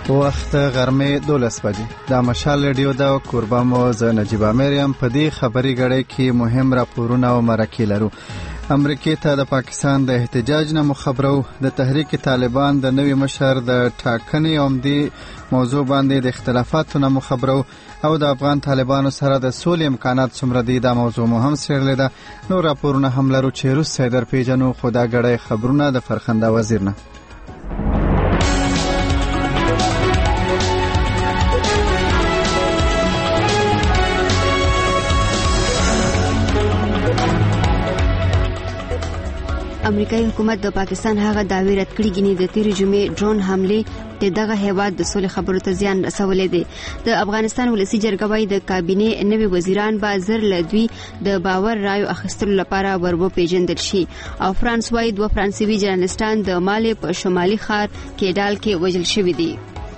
وخت غرمه 12 بجې د مشال رادیو د کوربه مو ز نجیب امریم په دې خبري غړې کې مهم راپورونه او مرکې لرو. امریکا ته د پاکستان د احتجاج نه مخبرو، د تحریک طالبان د نوي مشر د ټاکنې عمدي موضوع باندې د اختلافاتو نه مخبرو او د افغان طالبانو سره د سولې امکانات څومره دي دا موضوع مو هم څېړلې ده. نور راپورونه هم لرو چې روسیه در پیژنو، خو دا غړې خبرونه د فرخنده وزیر نه. امریکایي حکومت د پاکستان هغه دعوی رد کړي چې د تیر جمعې ډرون حمله د دغه هیواد د سولې خبرو ته زیان رسولې دي. د افغانستان ولسی جرګه وايي د کابینې نوي وزیران به زر لدوی د باور رایو اخیستلو لپاره ورو پیژندل شي. او فرانس وايي 2 فرانسوي جرنالستان د مالي په شمالي ښار کېډال کې وژل شوي دي.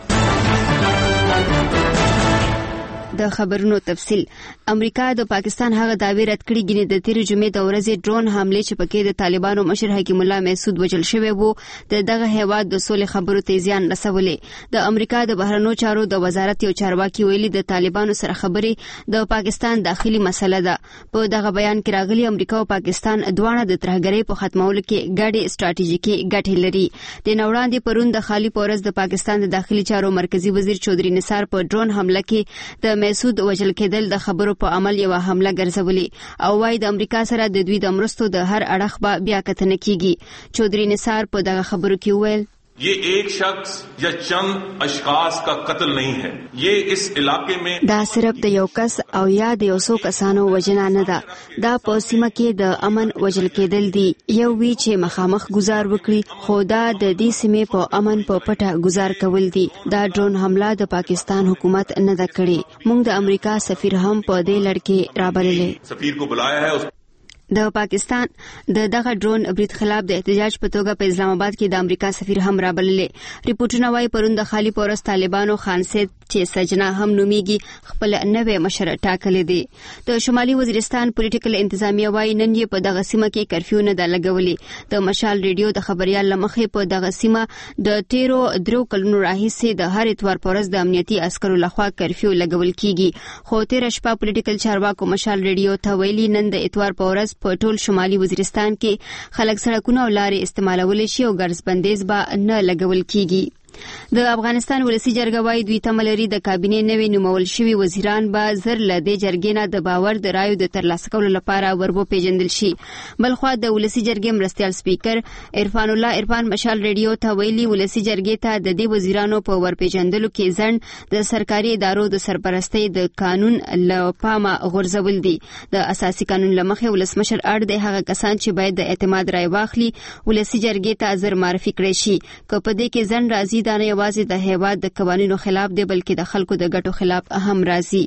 د خبرونو تفصیل. امریکا د پاکستان هغه دعوی رد کړي چې د تیر جمعې د ورځې ډرون حمله چې پکې د طالبانو مشر حکیم الله محسود وژل شوی وو د دغه هیواد د سولې خبرو ته زیان رسولې. د امریکا د بهرنیو چارو د وزارت یو چارواکي ویلي د طالبانو سره خبرې د پاکستان داخلي مسله ده. په دغه بیان کې راغلي امریکا او پاکستان دواړه د ترهګرۍ په ختمولو کې ګډې ستراتیژیکي ګټې لري. د نوړاندې پرون د خالي پورز د پاکستان د داخلي چارو مرکزی وزیر چودري نثار په ډرون حمله کې د محسود وژل کېدل د خبرو په عمل یو حمله ګرځولې او وايي د امریکا سره د دوی د مرستو د هر اړخ به بیا کتنه کیږي. چودري نثار په دغه خبرو کې وویل ये एक शख्स या चंद अशखास का कत्ल नहीं है, ये इस इलाके में دا صرف د یو کس او یا د یو څو کسانو وجنه نه ده. دا په سیمه کې د امن وژل کېدل دي. یو وی چې مخامخ گزار وکړي، خو دا د دې سیمې په امن په پټه گزار کول دي. دا ډرون حمله د پاکستان حکومت نه ده کړې. موږ د امریکا سفیر هم په دې لړ کې رابللې. سفیر کو بلایا ہے. د پاکستان د دغه ډرون برید خلاف د احتجاج په توګه په اسلام آباد کې د امریکا سفیر هم رابللې. ریپورتونه وايي پرون د خالي پورس طالبانو خان سید چې سجنا هم نوميږي خپل نوې مشر ټاکلې دي. د شمالي وزیرستان پولیټیکل انتظامیه وايي نن یې په دغه سیمه کې کرفیو نه ده لګولې. د مشال ریډیو د خبريال لمخې په دغه سیمه د 13 کلونو راهیسې د هر اتوار پورس د امنیتي عسکرو لخوا کرفیو لګول کیږي. خو تیر شپه پولیټیکل چارواکو مشال ریډیو ته ویلي نن د اتوار پورس په ټول شمالي وزیرستان کې خلک سړکونه او لارې استعمالول شي او ګرځ بندیز به نه لګول کیږي. د افغانستان ولسی جرګه وايي دوی تمه لري د کابینې نوي نومول شوي وزیران به زر له دې جرګې نه د باور د رایو د ترلاسه کولو لپاره وربو پیژندل شي. بلخوا د ولسی جرګې مرستیال سپیکر عرفان الله عرفان مشال ریډیو ته ویلي ولسی جرګې ته د دې وزیرانو په ورپیژندلو کې ځند د سرکاري ادارو د سرپرستۍ د قانون له پامه غورځول دي. د اساسي قانون لمخې ولسمشر اړ د هغه کسان چې باید د اعتماد رای واخلي ولسی جرګې ته زر معرفي کړي شي. که په دې کې ځند راځي دا نه یوازې د هیواد د قوانینو خلاف دی بلکې د خلکو د ګټو خلاف هم راځي.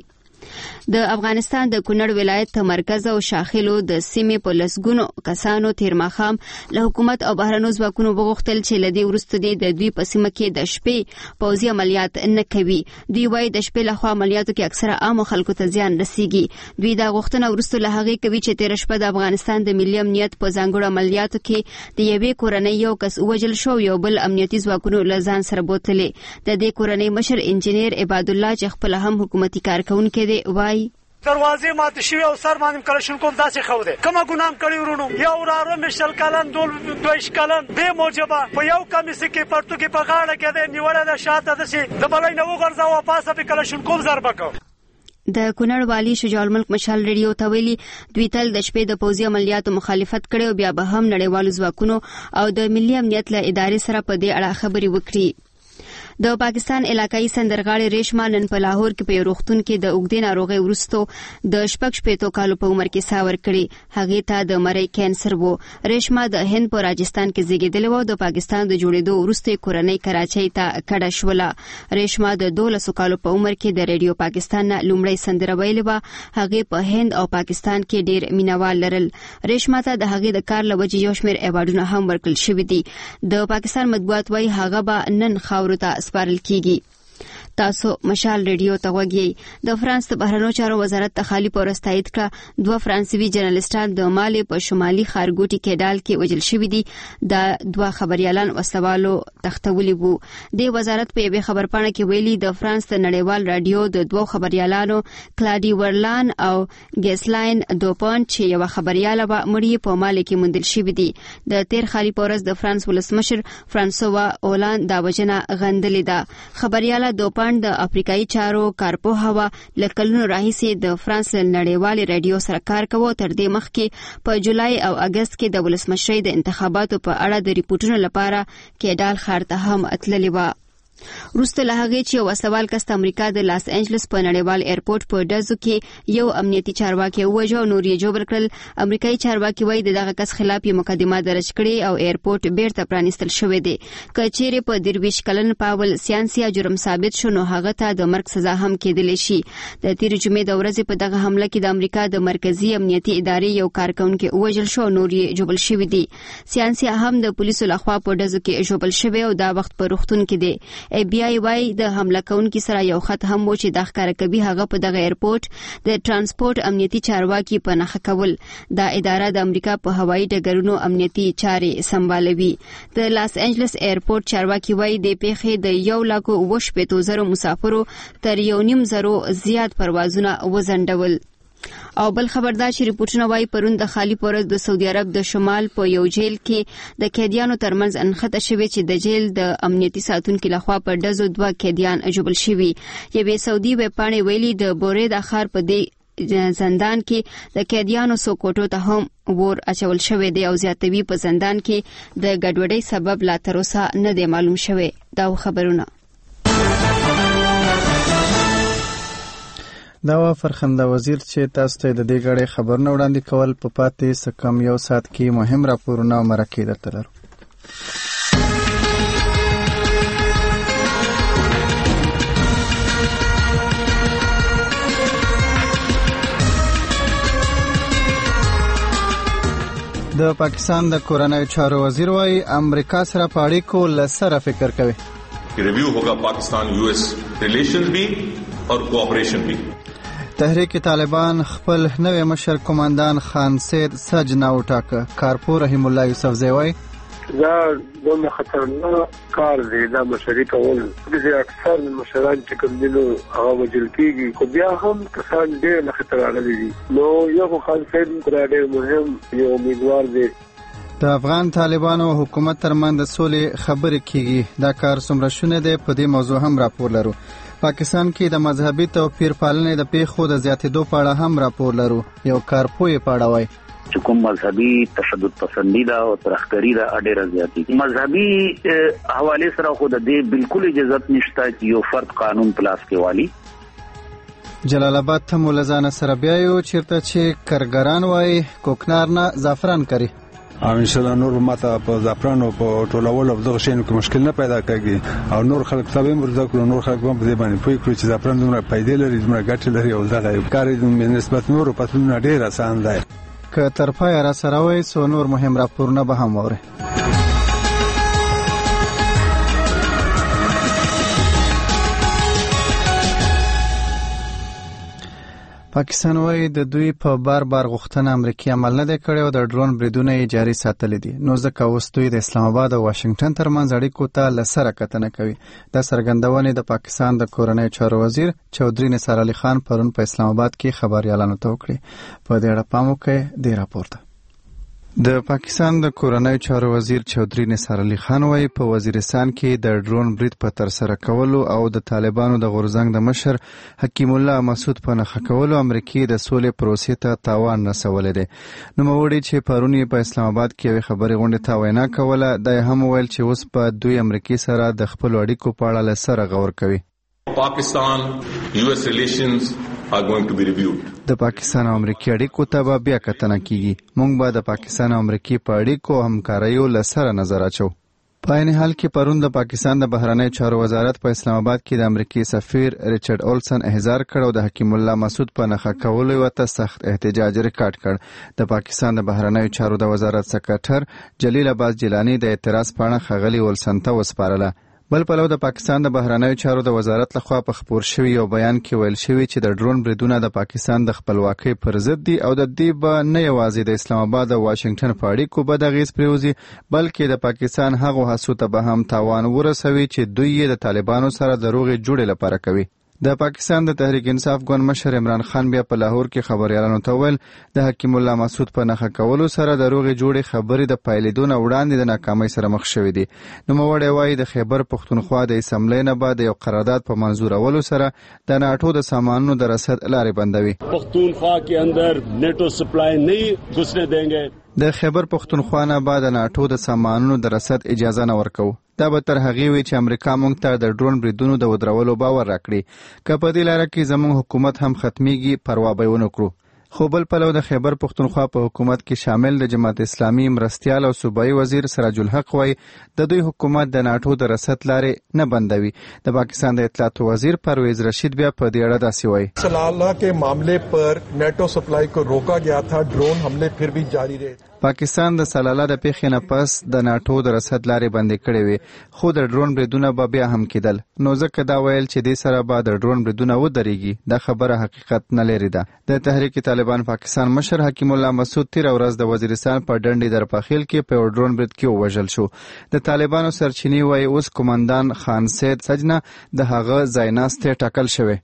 د افغانستان د کونړ ولایت مرکز او شاخلو د سیمې په لسګونو کسانو تیر ماښام له حکومت او بهرنیو ځواکونو وغوښتل چې له دې وروسته د دوی په سیمه کې د شپې پوځي عملیات نه کوي. دوی وايي د شپې لخوا عملیاتو کې اکثره عامو خلکو ته زیان رسیږي. دوی دا غوښتنه وروسته له هغې کوي چې تیر شپه د افغانستان د ملي امنیت په ځانګړو عملیاتو کې د یوې کورنۍ یو کس وژل شو، یو بل امنیتي ځواکونو له ځان سره بوتلې. د دې کورنۍ مشر انجینیر عباد الله چې خپل هم حکومتي کارکونکي وای دروازې ماته شوی او سر باندې کلشن کوم داسې خو ده کومه ګنام کړی ورونو یو رارو مشل کلن دویش کلن به موجبه په یو کمیس کې پرتو کې په غاړه کې ده نیوله ده شاته ده سي د بلای نو غرزا او پاسه په کلشن کوم ضربه کو. د کونړ والی شجاع الملک مشال ریډیو ته ویلي دوی تل د شپې د پوځي عملیاتو مخالفت کړي او بیا به هم نړیوالو ځواکونو او د ملي امنیت له ادارې سره په دې اړه خبرې وکړي. د پاکستان علاقائی سندرغاړې ریشما نن په لاهور کې په روغتون کې د اوږدې ناروغۍ وروسته د 6 کالو په عمر کې ساور کړي. هغې ته د مرۍ کینسر وو. ریشما د هند په راجستان کې زیږېدلې وه. د پاکستان د جوړېدو وروسته کورنۍ کراچۍ ته کډه شوله. ریشما د 12 کالو په عمر کې د ریډیو پاکستان نه لومړی سندره ویلې وه. هغې په هند او پاکستان کې ډېر مینوال لرل. ریشما ته د هغې د کار له وجې یو شمېر ایوارډونه هم ورکړل شوي دي. د پاکستان مطبوعات وایي هغه به نن خاورو ته سپارل کیږي. تاسو مشال ریډیو ته وګورئ. د فرانس د بهرنیو چارو وزارت تخالی پورس تایید کړ 2 فرانسوي جرنالستان د مالي په شمالي ښارګوټي کېډال کې وژل شوي دي. د 2 خبريالان وسوالو تختولي وو. د وزارت په یوه خبرپاڼه کې ویلي د فرانس د نړیوال رادیو د 2 خبريالانو کلادي ورلان او ګیسلاین دوپون چې یو خبرياله و مړی په مال کې موندل شوی دی. د تیر خالي پورس د فرانس ولسمشر فرانسوا اولان دا وجنه غندلې ده. خبرياله دوپون د افریقایي چارو کارپوه هوا لکلونو راهیسي د فرانس نړیوال رادیو سره کار کوي. تر دې مخکې په جولای او اگست کې د ولسمشرۍ د انتخاباتو په اړه د ریپورتونو لپاره کېډال ښار ته هم اتللی و. وروسته له هغې چې یو سوال کس د امریکا د لاس انجلس په نړیوال ایرپورټ په ډزو کې یو امنیتي چارواکي ووژه او نور یې جوړ کړل. امریکایي چارواکي وایي دغه کس خلاف یې مقدمه درج کړې او ایرپورټ بیرته پرانیستل شوی دی. که چیرې په 23 کلن پاول سیانسیا جرم ثابت شو نو هغه ته د مرګ سزا هم کېدلی شي. د تیر جمعې د ورځې په دغه حمله کې د امریکا د مرکزی امنیتي ادارې یو کارکونکي وژل شو او نور یې جوړل شوی دی. سیانسیا هم د پولیسو لخوا په ډزو کې جوړل شوی او دا وخت په روغتون کې دی. ای بی آی وايي د حمله کوونکي سره یو خط هم و چې د ښکار کوي هغه په دغه ایرپورټ د ترانسپورت امنیتي چارواکي په نښه کول. دا اداره د امریکا په هوایي ډګرونو امنیتي چارې سمبالوي. د لاس انجلس ایرپورټ چارواکي وايي د پیښې د 1,80,000 مسافرو تر 1,500 زیات پروازونه وزندول. او بل خبردار چې ریپورتونه وايي پرون د خالي پورس د سعودي عرب د شمال په یو جیل کې د قیدیانو ترمنځ انخته شوی چې د جیل د امنیتي ساتونکو لخوا په ډزو 2 قیدیان جوړل شوي. یوه سعودي ویبپاڼې ویلي د بورې د ښار په دې زندان کې د قیدیانو سوکوټو ته هم ور اچول شوی دی او زیاتوي په زندان کې د ګډوډۍ سبب لا تر اوسه نه دی معلوم شوی. دا خبرونه دا و فرخنده وزیر چې تاسو ته د دې غړې خبرونه وړاندې کول په پاتې سکم یو ساعت کې مهم راپورونه او مرکې درته لرو. د پاکستان د کورنۍ چارو وزیر وايي امریکا سره په اړیکو لسره فکر کوي. ریویو होगा पाकिस्तान यूएस रिलेशंस भी और कोऑपरेशन भी. تحریک طالبان خپل نوې مشر کمانډان خان سید سجنا وټاکه. کارپور رحیم الله یوسف زوی دا دومره خطرناک کار دی. دا مشري کول د اکثر مشران چې کوم دي نو هغه وجل کېږي خو بیا هم کسان ډېر له خطر اړولی دي. نو یو خان سید ډېر مهم یو امیدوار دی. د افغان طالبانو حکومت ترمنځ د سولې خبرې کیږي. دا کار څومره شونه دی په دې موضوع هم راپور لرو. پاکستان کې د مذهبي توپیر پالنې د پیښو د زیاتېدو په اړه هم راپور لرو. یو کارپوه په اړه وایي چې کوم مذهبي تشدد پسندي دا او ترخکاری دا ډېر زیاتې مذهبي حواله سره خو د دې بالکل اجازه نشته چې یو فرد قانون پلاس کې والی. جلال آباد ته مولزانه سره بیا یو چیرته چې کارګران وایي کوکنار نه زعفران کوي. ان شاء الله نور ماته په زعفران او په ټولول او دغه شینو کې مشکل نه پیدا کیږي او نور خلک تابع مرزه کړو. نور خلک هم په دې باندې پوي کړو چې زعفران دومره پیدا لري دومره ګټه لري او دغه کار د نسبت نور په ټولنه ډیر آسان دی. که تر پای را سره وای سو نور مهم راپورونه به هم وره. پاکستان وايي د دوی په بار غوښتنه امریکای عمل نه کړي او د ډرون بریدونه یې جاري ساتل دي. نو ځکه اوس دوی د اسلام آباد او واشنگټن ترمنځ اړیکو ته لسره کتنه کوي. د سرګندونې د پاکستان د کورنۍ چارو وزیر چودري نثار علي خان پرون په اسلام آباد کې خبريالانو ته وکړي. په دې اړه پام وکړئ د راپورته. د پاکستان د کورنۍ چارو وزیر چودري نثار علي خان وايي په وزیرستان کې د ډرون برید په تر سره کولو او د طالبانو د غورځنګ د مشر حکیم الله مسعود په نښه کولو امریکای د سولې پروسې ته تاوان رسولی دی. نوموړي چې پرون په اسلام آباد کې یوه خبري غونډه ته وینا کوله دا هم ویل چې اوس په دوی امریکای سره د خپل اړیکو په اړه لسره غور کوي. Pakistan US relations are going to be reviewed. د پاکستان او امریکای اړیکو ته بیا کتنه کیږي. موږ به د پاکستان او امریکای په اړیکو همکاریو لسره نظر اچو. په عین حال کې پرون د پاکستان د بهرنی چارو وزارت په اسلام آباد کې د امریکای سفیر ریچارډ اولسن احضار کړ او د حکیم الله مسعود په نښه کولو ورته سخت احتجاج ریکارډ کړ. د پاکستان د بهرنی چارو د وزارت سکرټر جلیل عباس جیلانی د اعتراض پاڼه خغلی اولسن ته وسپارله. بل پلو د پاکستان د بهرنیو چارو د وزارت لخوا په خپور شوی یو بیان کې ویل شوی چې د ډرون بریدونه د پاکستان د خپلواکۍ پر ضد دي او د دې به نه یوازې د اسلام آباد او واشنگټن په اړیکو بد اغېز پرېوځي بلکې د پاکستان هغو هڅو ته به هم تاوان ورسوي چې دوی یې د طالبانو سره د روغې جوړې لپاره کوي. د پاکستان د تحریک انصاف ګوند مشر عمران خان بیا په لاهور کې خبريالانو ته ویل د حکیم الله مسعود په نخښه کولو سره د روغې جوړې خبرې د پایلیدونه وړاندې د ناکامۍ سره مخ شوې دي. نوموړی وایي د خیبر پښتونخوا د اسمبلی نه بعد یو قرارداد په منظورولو سره د ناټو د سامانونو د رسد لارې بندوي. پښتونخوا کې اندر نیټو سپلای نه گھسنے دیں گے. د خیبر پښتونخوا نه بعد ناټو د سامانونو د رسد اجازه نه ورکو. دا به تر هغې وي چې امریکا موږ ته د ډرون بریدونو د ودرولو باور راکړي. که په دې لاره کې زموږ حکومت هم ختمیږي پروا به ونه کړو. خو بل پلو د خیبر پښتونخوا په حکومت کې شامل د جماعت اسلامي مرستیال او صوبایي وزیر سراج الحق وایي د دوی حکومت د ناټو د رسد لارې نه بندوي. د پاکستان د اطلاعات وزیر پرویز رشید بیا په دې اړه داسې وایي. سلالا کے معاملے پر نیٹو سپلائی کو روکا گیا تھا. ڈرون حملے پھر بھی جاری رہے. پاکستان د سلالا د پیښې نه پس د ناټو د رسد لارې بندې کړې وې خو د ډرون بریدونه به بیا هم کېدل. نو ځکه دا ویل چې دې سره به د ډرون بریدونه ودرېږي دا خبره حقیقت نه لري ده. د تحریک طالبان پاکستان مشر حکیم الله مسعود تېره ورځ د وزیرستان په ډنډې درپاخیل کې په یو ډرون برید کې ووژل شو. د طالبانو سرچینې وایي اوس قومندان خان سید سجنه د هغه ځایناستې ټاکل شوی.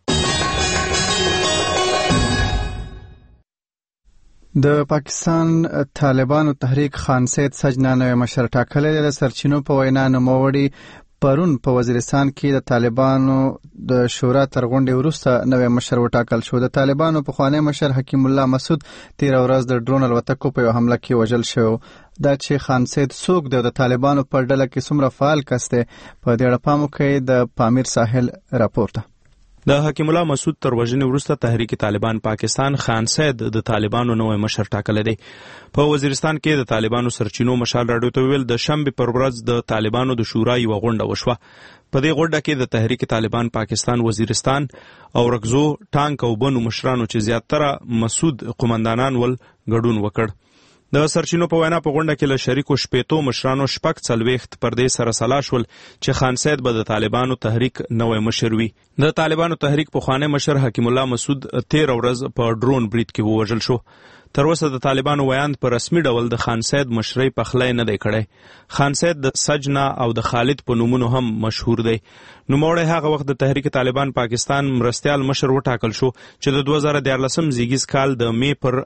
د پاکستان طالبانو تحریک خان سید سجنا نوی مشر ټاکلی دی. د سرچینو په وینا نوموړي پرون په وزیرستان کې د طالبانو د شورا تر غونډې وروسته نوی مشر وټاکل شو. د طالبانو پخوانی مشر حکیم الله مسعود تېره ورځ د ډرون الوتکو په یو حمله کې وژل شو. دا چې خان سید څوک دی د طالبانو په ډله کې څومره فعال کس دی په دې اړه پام وکړئ. د پامیر ساحل راپورته. د حکیم الله مسعود تر وژنې وروسته تحریک طالبان پاکستان خان سید د طالبانو نوی مشر ټاکلی دی. په وزیرستان کې د طالبانو سرچینو مشال راډیو ته ویل د شنبې پر ورځ د طالبانو د شورا یوه غونډه وشوه. په دې غونډه کې د تحریک طالبان پاکستان وزیرستان او رکزو ټانک او بنو مشرانو چې زیاتره مسعود قومندانان ول ګډون وکړ. د سرچینو په وینا په غونډه کې له شریکو شپېتو مشرانو شپږ څلوېښت پر دې سره سلا شول چې خان سید به د طالبانو تحریک نوی مشر وي. د طالبانو تحریک پخوانی مشر حکیم الله مسعود 13 ورځ په ډرون برید کې ووژل شو. تر اوسه د طالبانو ویاند په رسمي ډول د خان سید مشرۍ پخلی نه دی کړی. خان سید د سجنا او د خالد په نومونو هم مشهور دی. نوموړی هغه وخت د تحریک طالبان پاکستان مرستیال مشر وټاکل شو چې د 2014 زیږیز کال د مې پر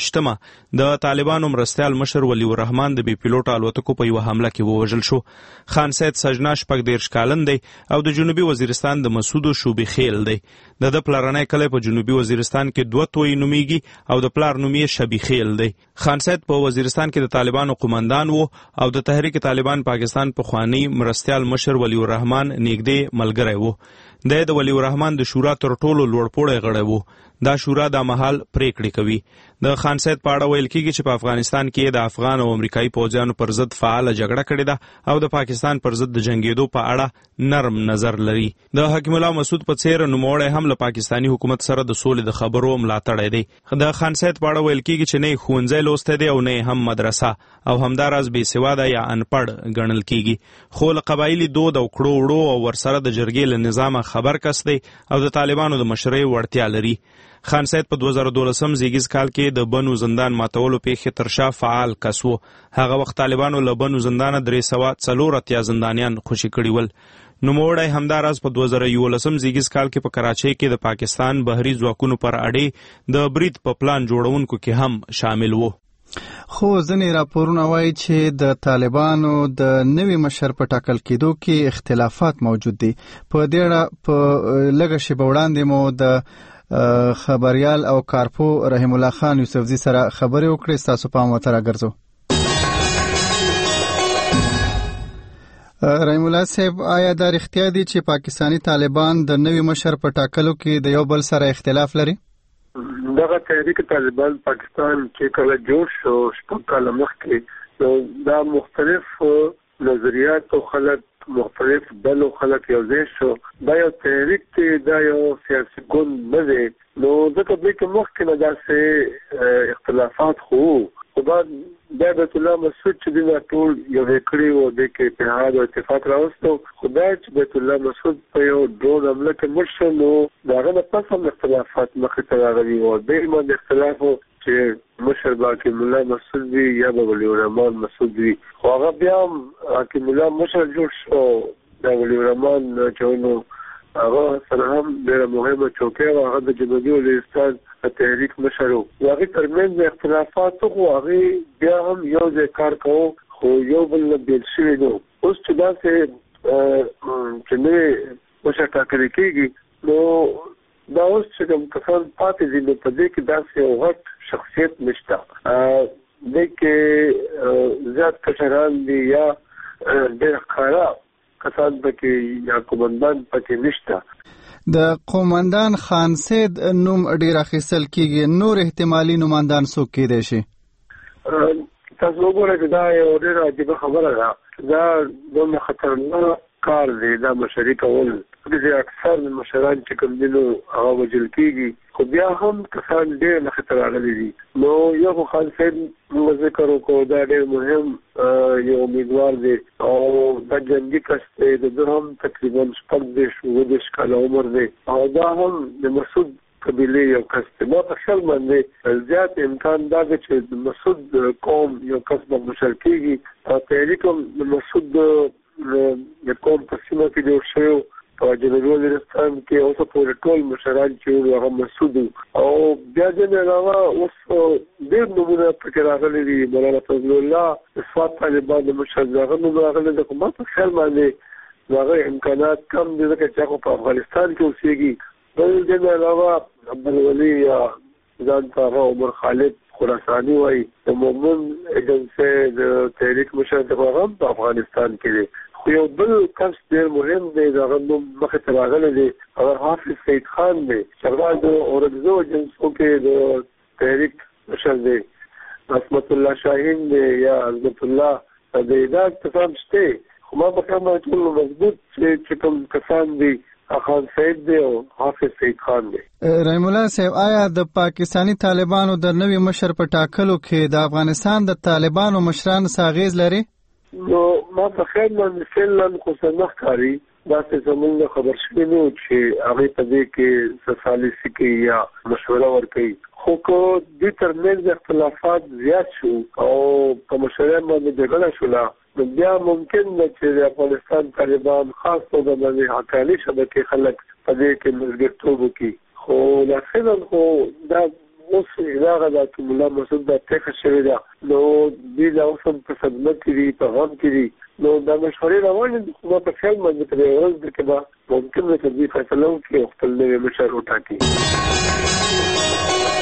9 د طالبانو مرستیال مشر ولی الرحمن د بي پیلوټ الوتکو په یو حمله کې ووژل شو. خان سید سجنا 14 کلن دی او د جنوبي وزیرستان د مسعود شوبي خیل دی. د پلارنۍ کلی په جنوبي وزیرستان کې 2 توي نومیږي او د پلار نوم شبی خیل دی. خان سید په وزیرستان کې د طالبانو قومندان وو او د تحریک طالبان پاکستان پخوانی مرستیال مشر ولی الرحمن نږدې ملګری وو. د ولی الرحمن د شورا تر ټولو لوړپوړی غړی وو. دا شورا د مهال پریکړې کوي. د خان سید په اړه ویل کېږي چې په افغانستان کې د افغان او امریکایي پوځیانو پر ضد فعاله جګړه کړې ده او د پاکستان پر ضد د جنګېدو په اړه نرم نظر لري. د حکیم الله مسعود په څیر نوموړی هم له پاکستاني حکومت سره د سولې د خبرو ملاتړی دی. د خان سید په اړه ویل کېږي چې نه ښوونځی لوستی دی او نه هم مدرسه او همداراز بې سواده یا انپړ ګڼل کېږي. خو له قبایلي دود او کړو وړو او ورسره د جرګې له نظامه خبر کس دی او د طالبانو د مشرۍ وړتیا لري. خان سید په 2012 زیږیز کال کې د بنو زندان ماتولو پیښې تر شا فعال کس و. هغه وخت طالبانو له بنو زندانه 384 زندانیان خوشي کړي ول. نوموړی همداراز په 2011 زیږیز کال کې په کراچۍ کې د پاکستان بحري ځواکونو پر اډې د برید په پلان جوړونکو کې هم شامل و. خو ځینې راپورونه وایي چې د طالبانو د نوي مشر په ټاکل کېدو کې اختلافات موجود دي. په دې اړه په لږه شیبه وړاندې مو د خبریال او کارپو رحیم الله خان یوسفزي سره خبرې وکړې. ستاسو پام ورته راګرځو. رحیم الله صاحب، آیا دا رښتیا دي چې پاکستانی طالبان د نوي مشر په ټاکلو کې د یو بل سره اختلاف لري؟ دغه تحریک طالبان پاکستان چې کله جوړ شو 6 کال مخکې دا مختلف نظریات او خلک مختلف بلو خلک یو ځای شو. دا یو تحریک دی، دا یو سیاسي ګوند نه دی. نو ځکه دوی کې مخکې نه داسې اختلافات خو بعد دا بیت الله مسعود چې د ټول یو کړی و د کې اتحاد او اتفاق راوستو خدای چې بیت الله مسعود په یو ډول عمله کې مرشد نو داغه نه پس هم اختلافات مخې ته راغلي وو د ایمان اختلاف چې مشر باقي مولا مسعود وي یا به ولی الرحمن مسعود وي خو هغه بیا هم باقي مولا مشر جوړ شو دا ولی الرحمن چونو هغه سره هم ډېره مهمه چوکۍ وه هغه د جنوبي ولایستان تحریک مشر و هغې ترمنځ اختلافات خو هغې بیا هم یو ځای کار کوو خو یو بل نه بېل شوي نه اوس چې داسې چې نوې مشر ټاکلی کېږي نو دا اوس چې کوم کسان پاتې دي نو په دې کې داسې یو غټ شخصیت نشته دې کې زیات کشران دي یا ډېر ښکاره کسان پکې یا قومندان پکې نشته د قومندان خان سید نوم ډیر اخیستل کیږي نور احتمالي نوماندان څوک کېدای شي تاسو وګورئ چې دا یو ډېر عجیبه خبره ده دا دومره خطرناک کار دی دا مشري کول چې اکثر مشران چې کوم دي نو هغه وجل کېږي خو بیا هم کسان ډېر مخې ته راغلي دي نو یو خان سید موږ ذکر وکړو دا ډېر مهم یو امیدوار دی او دا جنګي کس دی د ده هم تقریبا 15 کاله عمر دی او دا هم د مسعود قبیلې یو کس دی ما په خیال باندې زیات امکان دا دی چې د مسعود قوم یو کس به مشر کېږي او تحریک هم د مسعود د قوم په سیمه کې جوړ شوی په جنوبي وزیرستان کې اوس پورې ټول مشران چې هغه مسعود او بیا ځینې علاوه اوس ډېر نومونه پکې راغلي دي مولانا فضل الله د سوات طالبان د مشر هغه نوم راغلی دی خو ما په خیال باندې هغه امکانات کم دي ځکه چې هغه په افغانستان کې اوسېږي بل ځینې علاوه عبدالولي یا ځان ته هغه عمر خالد خراساني وایي د مومن ایجنسۍ د تحریک مشر هغه هم په افغانستان کې دی یو بل کس ډېر مهم دی دغه نوم مخې ته راغلی دی هغه حافظ سید خان دی چې هغه د اورکزو جنسو کې د تحریک مشر دی عصمت الله شاهین دی یا عزت الله دی دا کسان شته خو ما په خیال باندې ټول مضبوط چې کوم کسان دي خان سید دی او حافظ سید خان دی رحیم الله صاحب آیا د پاکستانی طالبانو د نوي مشر په ټاکلو کې د افغانستان د طالبانو مشران څه اغېز لري نو ما په خیال باندې فعلا خو څه نه ښکاري داسې زموږ خبر شوي نه چې هغې په دې کې څه سالسي کوي یا مشوره ورکوي خو که دوی ترمنځ اختلافات زیات شو او په مشران باندې جګړه شوله نو بیا ممکن ده چې د افغانستان طالبان خاص توګه باندې حقاني شبکې خلک په دې کې ملګرتوب وکړي خو لا فعلا خو دا اوس هغه د مولا مسعود د پېښه شوې ده نو دوی لا اوس هم په صدمه کې دي په غم کې دي نو دا مشورې روانې دي خو ما په خیال باندې په دې ورځ کې به ممکن ده چې دوی فیصله وکړي او خپل نوی مشر وټاکي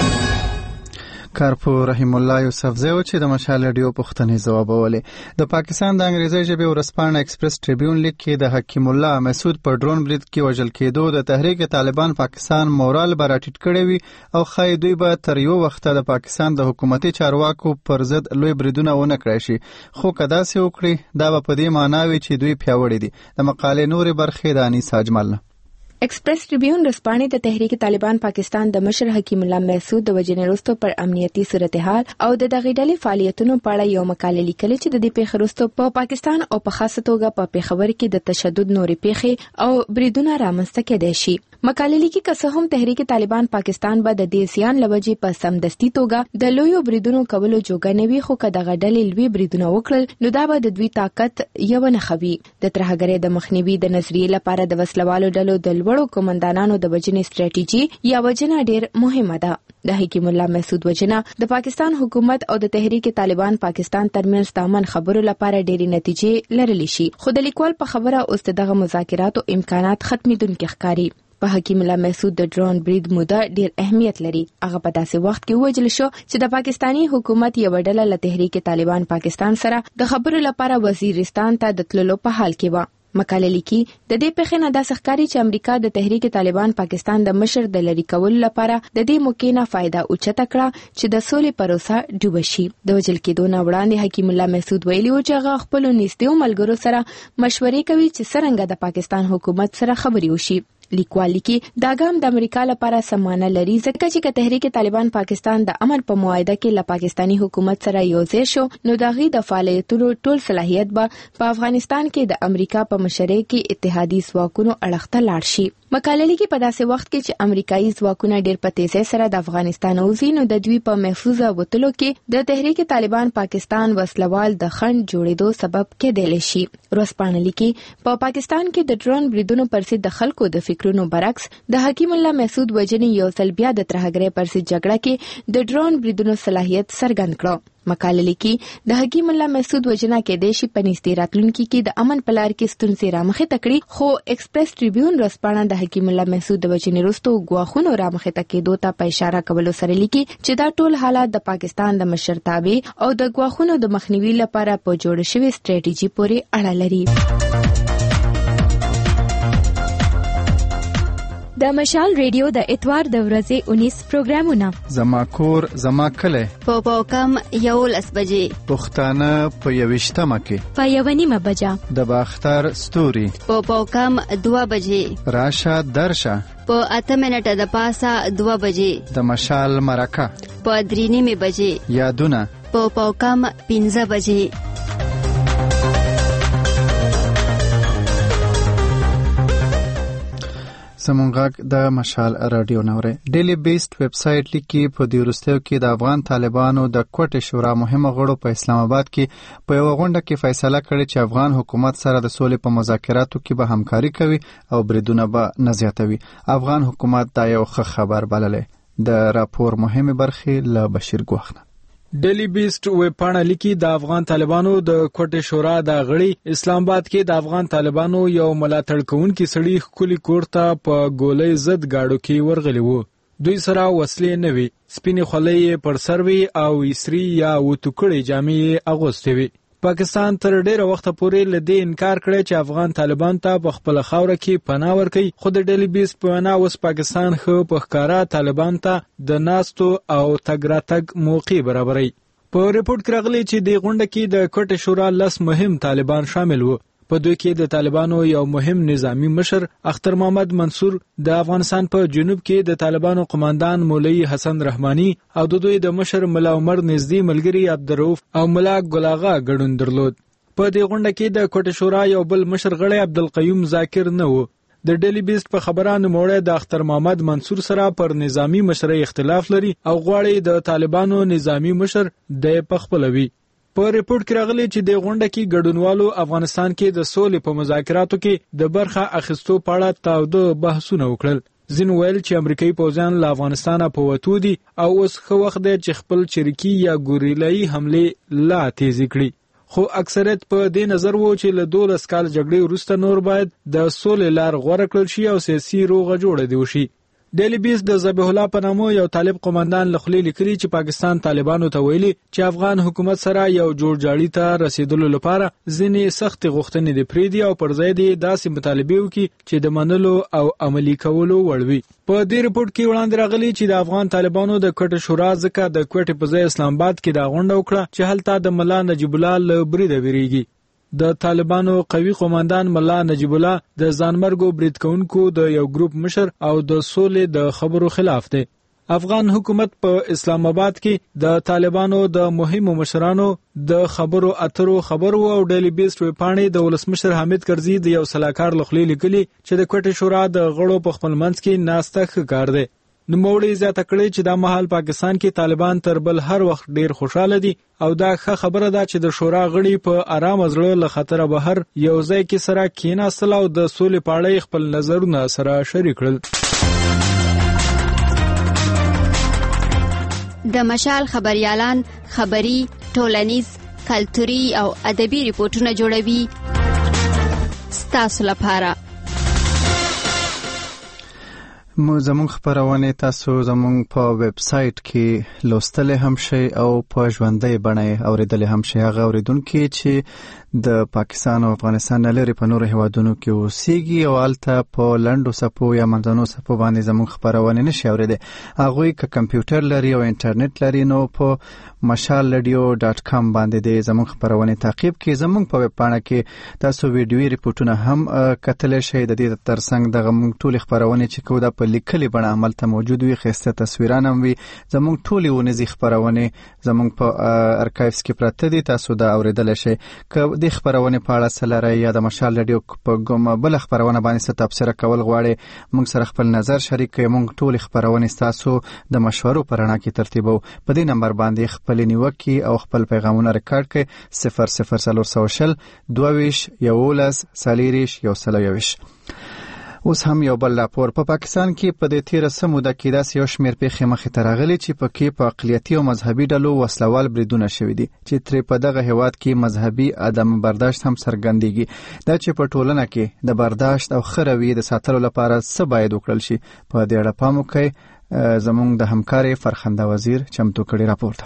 کارپور رحیم الله یوسفزی چې د مشال رادیو پوښتنې ځوابولې د پاکستان د انګریزي ژبې ورځپاڼه ایکسپریس ټریبیون لیک کې د حکیم الله مسعود په ډرون برید کې وژل کېدو د تحریک طالبان پاکستان مورال براټیټ کړی وي او خای دوی به تر یو وخت د پاکستان د حکومتي چارواکو پر ضد لوی بریدونه ونه کړی شي خو کدا سه وکړي دا په دې معنی وي چې دوی پیاوړي دي د مقالې نورې برخې د انیس اجمل ایکسپریس ټریبیون رسپانې د تحریک طالبان پاکستان د مشر حکیم الله مسعود د وجنې وروسته پر امنیتي صورتحال او د دغې ډلې فعالیتونو په اړه یو مقاله لیکلې چې د دې پیښې وروسته په پاکستان او په خاصه توګه په پیښور کې د تشدد نورې پیښې او بریدونه رامنځته کېدای شي مقاله لیکي که څه هم تحریک طالبان پاکستان به د دې سیان لوجې په سمدستي توګه د لویو بریدونو کولو جوګه نه وي خو که دغه ډلې لوی بریدونه وکړل نو دا به د دوی طاقت یو نه خوي د ترهګرۍ د مخنیوي د نظریې لپاره د وسلوالو ډلو د لوړو قومندانانو د وجنې ستراتیژي یا وجنه ډیر مهمه ده د حکیم الله مسعود وجنه د پاکستان حکومت او د تحریک طالبان پاکستان ترمنځ د امن خبرو لپاره ډېری نتیجې لرلی شي خو د لیکوال په خبره اوس دغه مذاکراتو امکانات ختمېدونکي ښکاري په حکیم الله مسعود د ډرون برید موده ډیر اهمیت لري هغه په داسې وخت کې وجل شو چې د پاکستانی حکومت یو ډله له تحریک طالبان پاکستان سره د خبرو لپاره وزیرستان ته د تللو په حال کې و مقاله لیکي د دې پیښې نه د ښکاری چې امریکا د تحریک طالبان پاکستان د مشر د لری کولو لپاره د دې موقعه فائدہ اوچته کړه چې د سولې پروسه ډوب شي د وجل کېدو نه وړاندې حکیم الله مسعود ویلي و چې هغه خپل نږدې ملګرو سره مشورې کوي چې څنګه د پاکستان حکومت سره خبرې وشي لیکوال لیکي دا ګام د امریکا لپاره سمانه لري ځکه چې تحریک طالبان پاکستان د امن په معاهده کې له پاکستانی حکومت سره یوځای شو نو د هغې د فعالیتونو ټول صلاحیت به په افغانستان کې د امریکا په مشرۍ کې اتحادي ځواکونو اړخ ته لاړ شي. مقاله لیکي په داسې وخت کې چې امریکایي ځواکونه ډېر په تیزۍ سره د افغانستان وځي نو د دوی په محفوظه وتلو کې د تحریک طالبان پاکستان وسلوال د خنډ جوړېدو سبب کېدلی شي. ورځپاڼه لیکي په پاکستان کې د ډرون بریدونو پر ضد د خلکو د فکرونو برعکس د حکیم الله محسود وژنې یو ځل بیا د ترهګرۍ پر ضد جګړه کې د ډرون بریدونو صلاحیت څرګند کړ. مقاله لیکي د حکیم الله محسود وژنه کېدای شي په نږدې راتلونکي کې د امن په لار کې ستونزې رامخې ته کړي خو ایکسپریس ټریبیون ورځپاڼه د حکیم الله محسود د وژنې وروسته ګواښونو رامخې ته کېدو ته په اشاره کولو سره لیکي چې دا ټول حالات د پاکستان د مشرتابه او د ګواښونو د مخنیوي لپاره په جوړ شوې ستراتیژي پورې اړه لري. د مشال ریډیو د اتوار د ورځې 19 پروګرامونه زما کور زما کلی په کم 11 بجې پښتانه په 21مه کې په 1:30 بجې د باختر ستوري په کم 2 بجې راشه درشه په 8 منټه د پاسه 2 بجې د مشال مرکه په 3:30 بجې یادونه په کم 15 بجې. زمونږ د مشال رادیو نوره ډیلی بیسټ ویب سټ لیکي په دې وروستیو کې د افغان طالبانو د کوټې شورا مهمه غړو په اسلام آباد کې په یو غونډه کې فیصله کړې چې افغان حکومت سره د سولې په مذاکراتو کې به همکاري کوي او بریدونه به نه زیاتوي. افغان حکومت دا یو ښه خبر بللی. د راپور مهمه برخې له بشیر ګوخنه. ډیلی بیسټ ویب پاڼه لیکي د افغان طالبانو د کوټې شورا د غړي اسلام آباد کې د افغان طالبانو یو ملاتړ کوونکي سړي خولي کورته په ګولۍ زد گاډو کې ورغلی وو. دوی سره وسلې نه وي، سپینې خولۍ پر سر وي او اسری یا وټوکړې جامې اغوستې وي. پاکستان تر ډیره وخت پورې لدی انکار کړی چې افغان طالبان ته په خپل خاوره کې پناه ورکړي. خو د ډیلی بیس په وینا اوس پاکستان خو په ښکارا طالبان ته د ناستو او تګ راتګ موقع برابري. په ریپورت کې راغلی چې د غونډه کې د کوټې شورا 10 مهم طالبان شامل وو. په دوی کې د طالبانو یو مهم نظامی مشر اختر محمد منصور، د افغانستان په جنوب کې د طالبانو قماندان مولوی حسن رحمانی او د دوی د مشر ملا عمر نږدې ملګری عبدالرؤف او ملا ګلاغا ګډون درلود. په دې غونډه کې د کوټې شورا یو بل مشر غړی عبدالقیوم ذاکر نه و. د ډیلی بیسټ په خبرانو موړی د اختر محمد منصور سره پر نظامی مشرۍ اختلاف لري او غواړي د طالبانو نظامی مشر د پخپلوي. په ریپورت کې راغلی چې د غونډه کې ګډونوالو افغانستان کې د سولې په مذاکراتو کې د برخه اخیستو په اړه تاوده بحثونه وکړل. ځینو ویل چې امریکایي پوځیان له افغانستانه په وتو دي او اوس ښه وخت دی چې خپل چریکي یا ګوریلایي حملې لا تیزې کړي. خو اکثریت په دې نظر وو چې له 12 کال جګړې وروسته نور باید د سولې لار غوره کړل شي او سیاسي روغه جوړه دی وشي. ډیلی بیس د ذبیح الله په نامه یو طالب قومندان له خولې لیکلي چې پاکستان طالبانو ته ویلي چې افغان حکومت سره یو جوړجاړي ته رسیدلو لپاره ځینې سختې غوښتنې د پریدي او پر ځای دي داسې مطالبه وکړي چې د منلو او عملي کولو وړ وي. په دې ریپورت کې وړاندې راغلي چې د افغان طالبانو د کوټې شورا ځکه د کوټې په ځای اسلام آباد کې دا غونډه وکړه چې هلته د ملا نجیب الله له بریده ویریږي. د طالبانو قوي قوماندان ملا نجیب الله د ځانمرګو برید کوونکو د یو ګروپ مشر او د سولې د خبرو خلاف دی. افغان حکومت په اسلام آباد کې د طالبانو د مهمو مشرانو د خبرو اترو خبرو او ډیلی بیسټ ویپاڼې د ولسمشر حامد کرزي د یو سلاکار لخلې لیکلي چې د کوټې شورا د غړو په خپل منځ کې ناسته ښکار دی. نوموړي زیاته کړې چې دا مهال پاکستان کې طالبان تر بل هر وخت ډیر خوشاله دي او دا ښه خبره ده چې د شورا غړي په آرام زړه له خطره بهر یو ځای کې سره کېناستل او د سولې په اړه خپل نظرونه سره شریک کړل. د مشال خبريالان خبري، ټولنیز، کلتوري او ادبي ریپورتونه جوړوي ستاسو لپاره. زموږ خبرونه تاسو زموږ په ویب سټ کې لوستل هم شي او په ژوندۍ بڼه اوریدل هم شي. هغه اوریدونکو چې د پاکستان او افغانستان لري په نورو هیوادونو کې اوسېږي او الته په لندو سپو یا منځنو سپو باندې زموږ خبرونه نشي اوریدل. هغه ک کمپیوټر لري او انټرنیټ لري نو په mashalradio.com باندې د زموږ خبرونه تعقیب کې زموږ په ویب پاڼه کې تاسو ویډیوي ریپورتونه هم کتل شئ. د دې ترڅنګ دغه موږ ټول خبرونه چې کومه په لیکلي بڼه عمل ته موجود وي، خسته تصویران هم وي، زموږ ټولې ونیزي خبرونه زموږ په ارکایوز کې پراته دي، تاسو دا اوریدل شئ. که د خبرونه په اړه سلاره یا د مشال رادیو په کومه بل خبرونه باندې ست تبصره کول غواړي، موږ سره خپل نظر شریک کړئ. موږ ټول خبرونه تاسو د مشورو پر اړه کې ترتیبو. په دې نمبر باندې خپل نیوکي او خپل پیغامونه ریکارډ کړئ 0040 22 11 سالیریش یو سلویش. اوس هم یو بل راپور په پاکستان کې په دې تیر سموده کې داسې یو شمېر پیښې مخې ته راغلي چې پکې په اقلیتي او مذهبي ډلو وسلوال بریدونه شوي دي چې ترې په دغه هیواد کې مذهبي عدم برداشت هم څرګندېږي. دا چې په ټولنه کې د برداشت او ښه رویې د ساتلو لپاره څه باید وکړل شي، په دې اړه پام وکړئ. زموږ د همکارې فرخنده وزیر چمتو کړي راپور ده.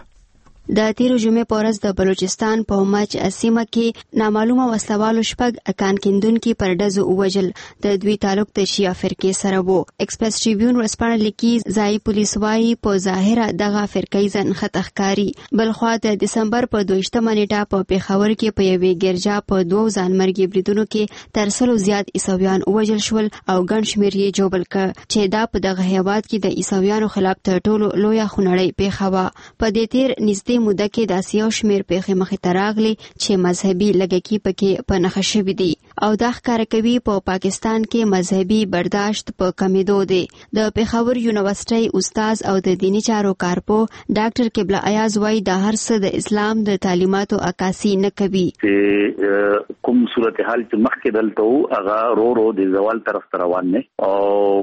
د تیرو جمعې په ورځ د بلوچستان په مچ سیمه کې نامعلومه وسلوالو شپږ اکان کیندونکي پر ډزو ووژل. د دوی تعلق د شیعه فرقې سره وو. ایکسپریس ټریبیون ورسپانه لیکي ځای پولیس وايي په ظاهره دغه فرقې ځن خطرخکاری. بلخوا د دسمبر په 22 نیټه په پیښور کې په یوې ګرجا په 2 ځانمرګي بریدونو کې تر 100 زیات عیسویان ووژل شول او ګڼ شمېر یې جوړ کړ چې دا په دغه هیواد کې د عیسویانو خلاف تر ټولو لویه خونړۍ پیښه وه. په دې تیر نږدې موده کې د سیاو شمیر پیښې مخې ته راغلي چې مذهبي لږکي پکې په نښه شوي دي او دا ښکاره کوي په پاکستان کې مذهبي برداشت په کمیدو دی. د پیښور یونیورسيټي استاد او د دینی چارو کارپو ډاکټر قبله ایاز وايي د هر څه د اسلام د تعلیماتو عکاسي نه کوي. کوم صورتحال چې مخکې دلته هغه رو د زوال طرف ته روان نه او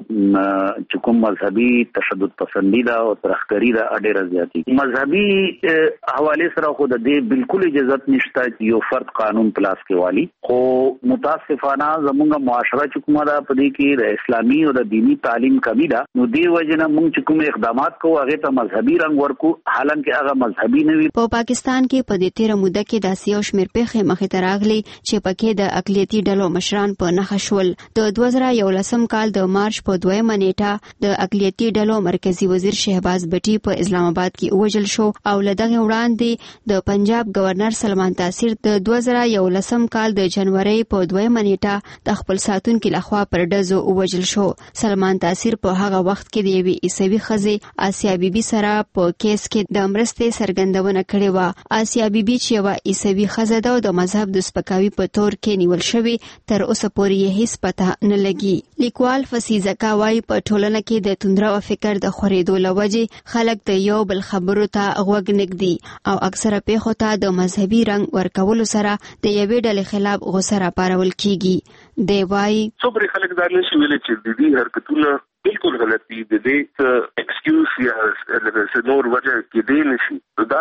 چې کوم مذهبي تشدد پسندیده او ترخکاری دا ډېر زیاتی مذهبي حواله سره خو د دې بالکل اجازه نشته چې یو فرد قانون پلاس کې والی. خو متاسفانه زموږه معاشره چې کومه ده په دې کې د اسلامي او د دینی تعلیم کمی ده، نو دی وجنه موږ چې کوم اقدامات کوو هغه ته مذهبي رنګ ورکو، حالانکه هغه مذهبي نه وي. په پاکستان کې په دې تیر موده کې د سیاو شمیر پیښې مخې ته راغلي چې پکې د اقلیتي ډلو مشران په نښه شول. د 2011 کال د مارچ په 2 نیټه د اقلیتي ډلو مرکزی وزیر شهباز بټي په اسلام آباد کې وژل شو او لدغه وړاندې د پنجاب گورنر سلمان تاثیر د 2011 کال د جنوري په 2 نیټه د خپل ساتونکو لخوا پر ډزو وژل شو. سلمان تاثیر په هغه وخت کې د یوې عیسوي ښځې آسیا بیبي سره په کیس کې د مرستې څرګندونه کړې و. آسیا بیبي چې یوه عیسوي ښځه ده او د مذهب د سپکاوي په تور کې نیول شوې، تر اوسه پورې یې هیڅ پته نه لګي. لیکوال فسیزه کاوای په ټولنه کې د توندرو فکر د خورېدو لوجې خلک د یو بل خبرو ته غوږ نږدي او اکثره پیښو ته د مذهبي رنګ ورکولو سره د یوې ډلې خلاف غوسه راپارول کیږي. دی وايي څومره خلک دا نشي ویلي چې د دې حرکتونه بالکل غلط دي، د دې ایکسکیوز یا د نور وجه کې دی نشي. دا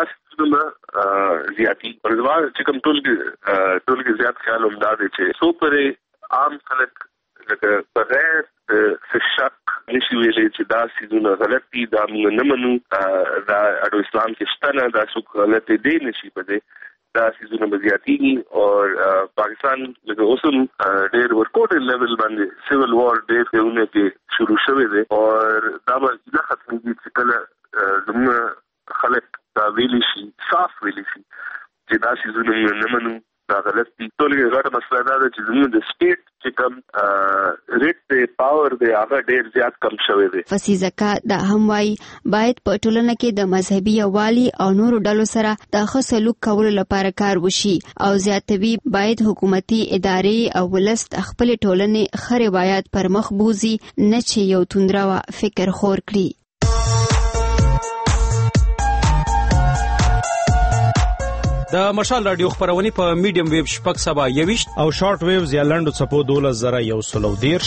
څه زیاتی ورځوا چې کوم ټول کې زیات خیال هم دا دی چې څو پرې عام خلک لکه بغیر د شک نشي ویلي چې دا سیزونه غلط دي، دا موږ نه منو، دا اډو اسلام کې شته نه، دا څوک غلط دی نشي پدې دا سیزونه بزیاتیږي. او پاکستان لکه اوسم ډېر ورکوټ لیول باندې سیول وار ډېر څهونه کې شروع شوی دی او دا به نه ختمېږي چې کله زموږ خلک دا ویلي شي، صاف ویلي شي چې دا سیزونه نه منو، دا غلط دي. ټولګه غټه مسله دا ده چې زموږ د سټیټ چې کوم ریټ دی پاور دی هغه ډېر زیات کم شوی دی. فسیزکا دا هم وايي باید په ټولنه کې د مذهبي یووالي او نورو ډلو سره د ښه سلوک کولو لپاره کار وشي او زیاتوي باید حکومتي ادارې او ولس خپل ټولنې ښه روایت پر مخ بوزي، نه چې یو توندرو فکر خور کړي. د مشال رادیو خبرونه په میډیم ویب شپږ سبا 21 او شارټ ویوز یا لنډو څپو 12110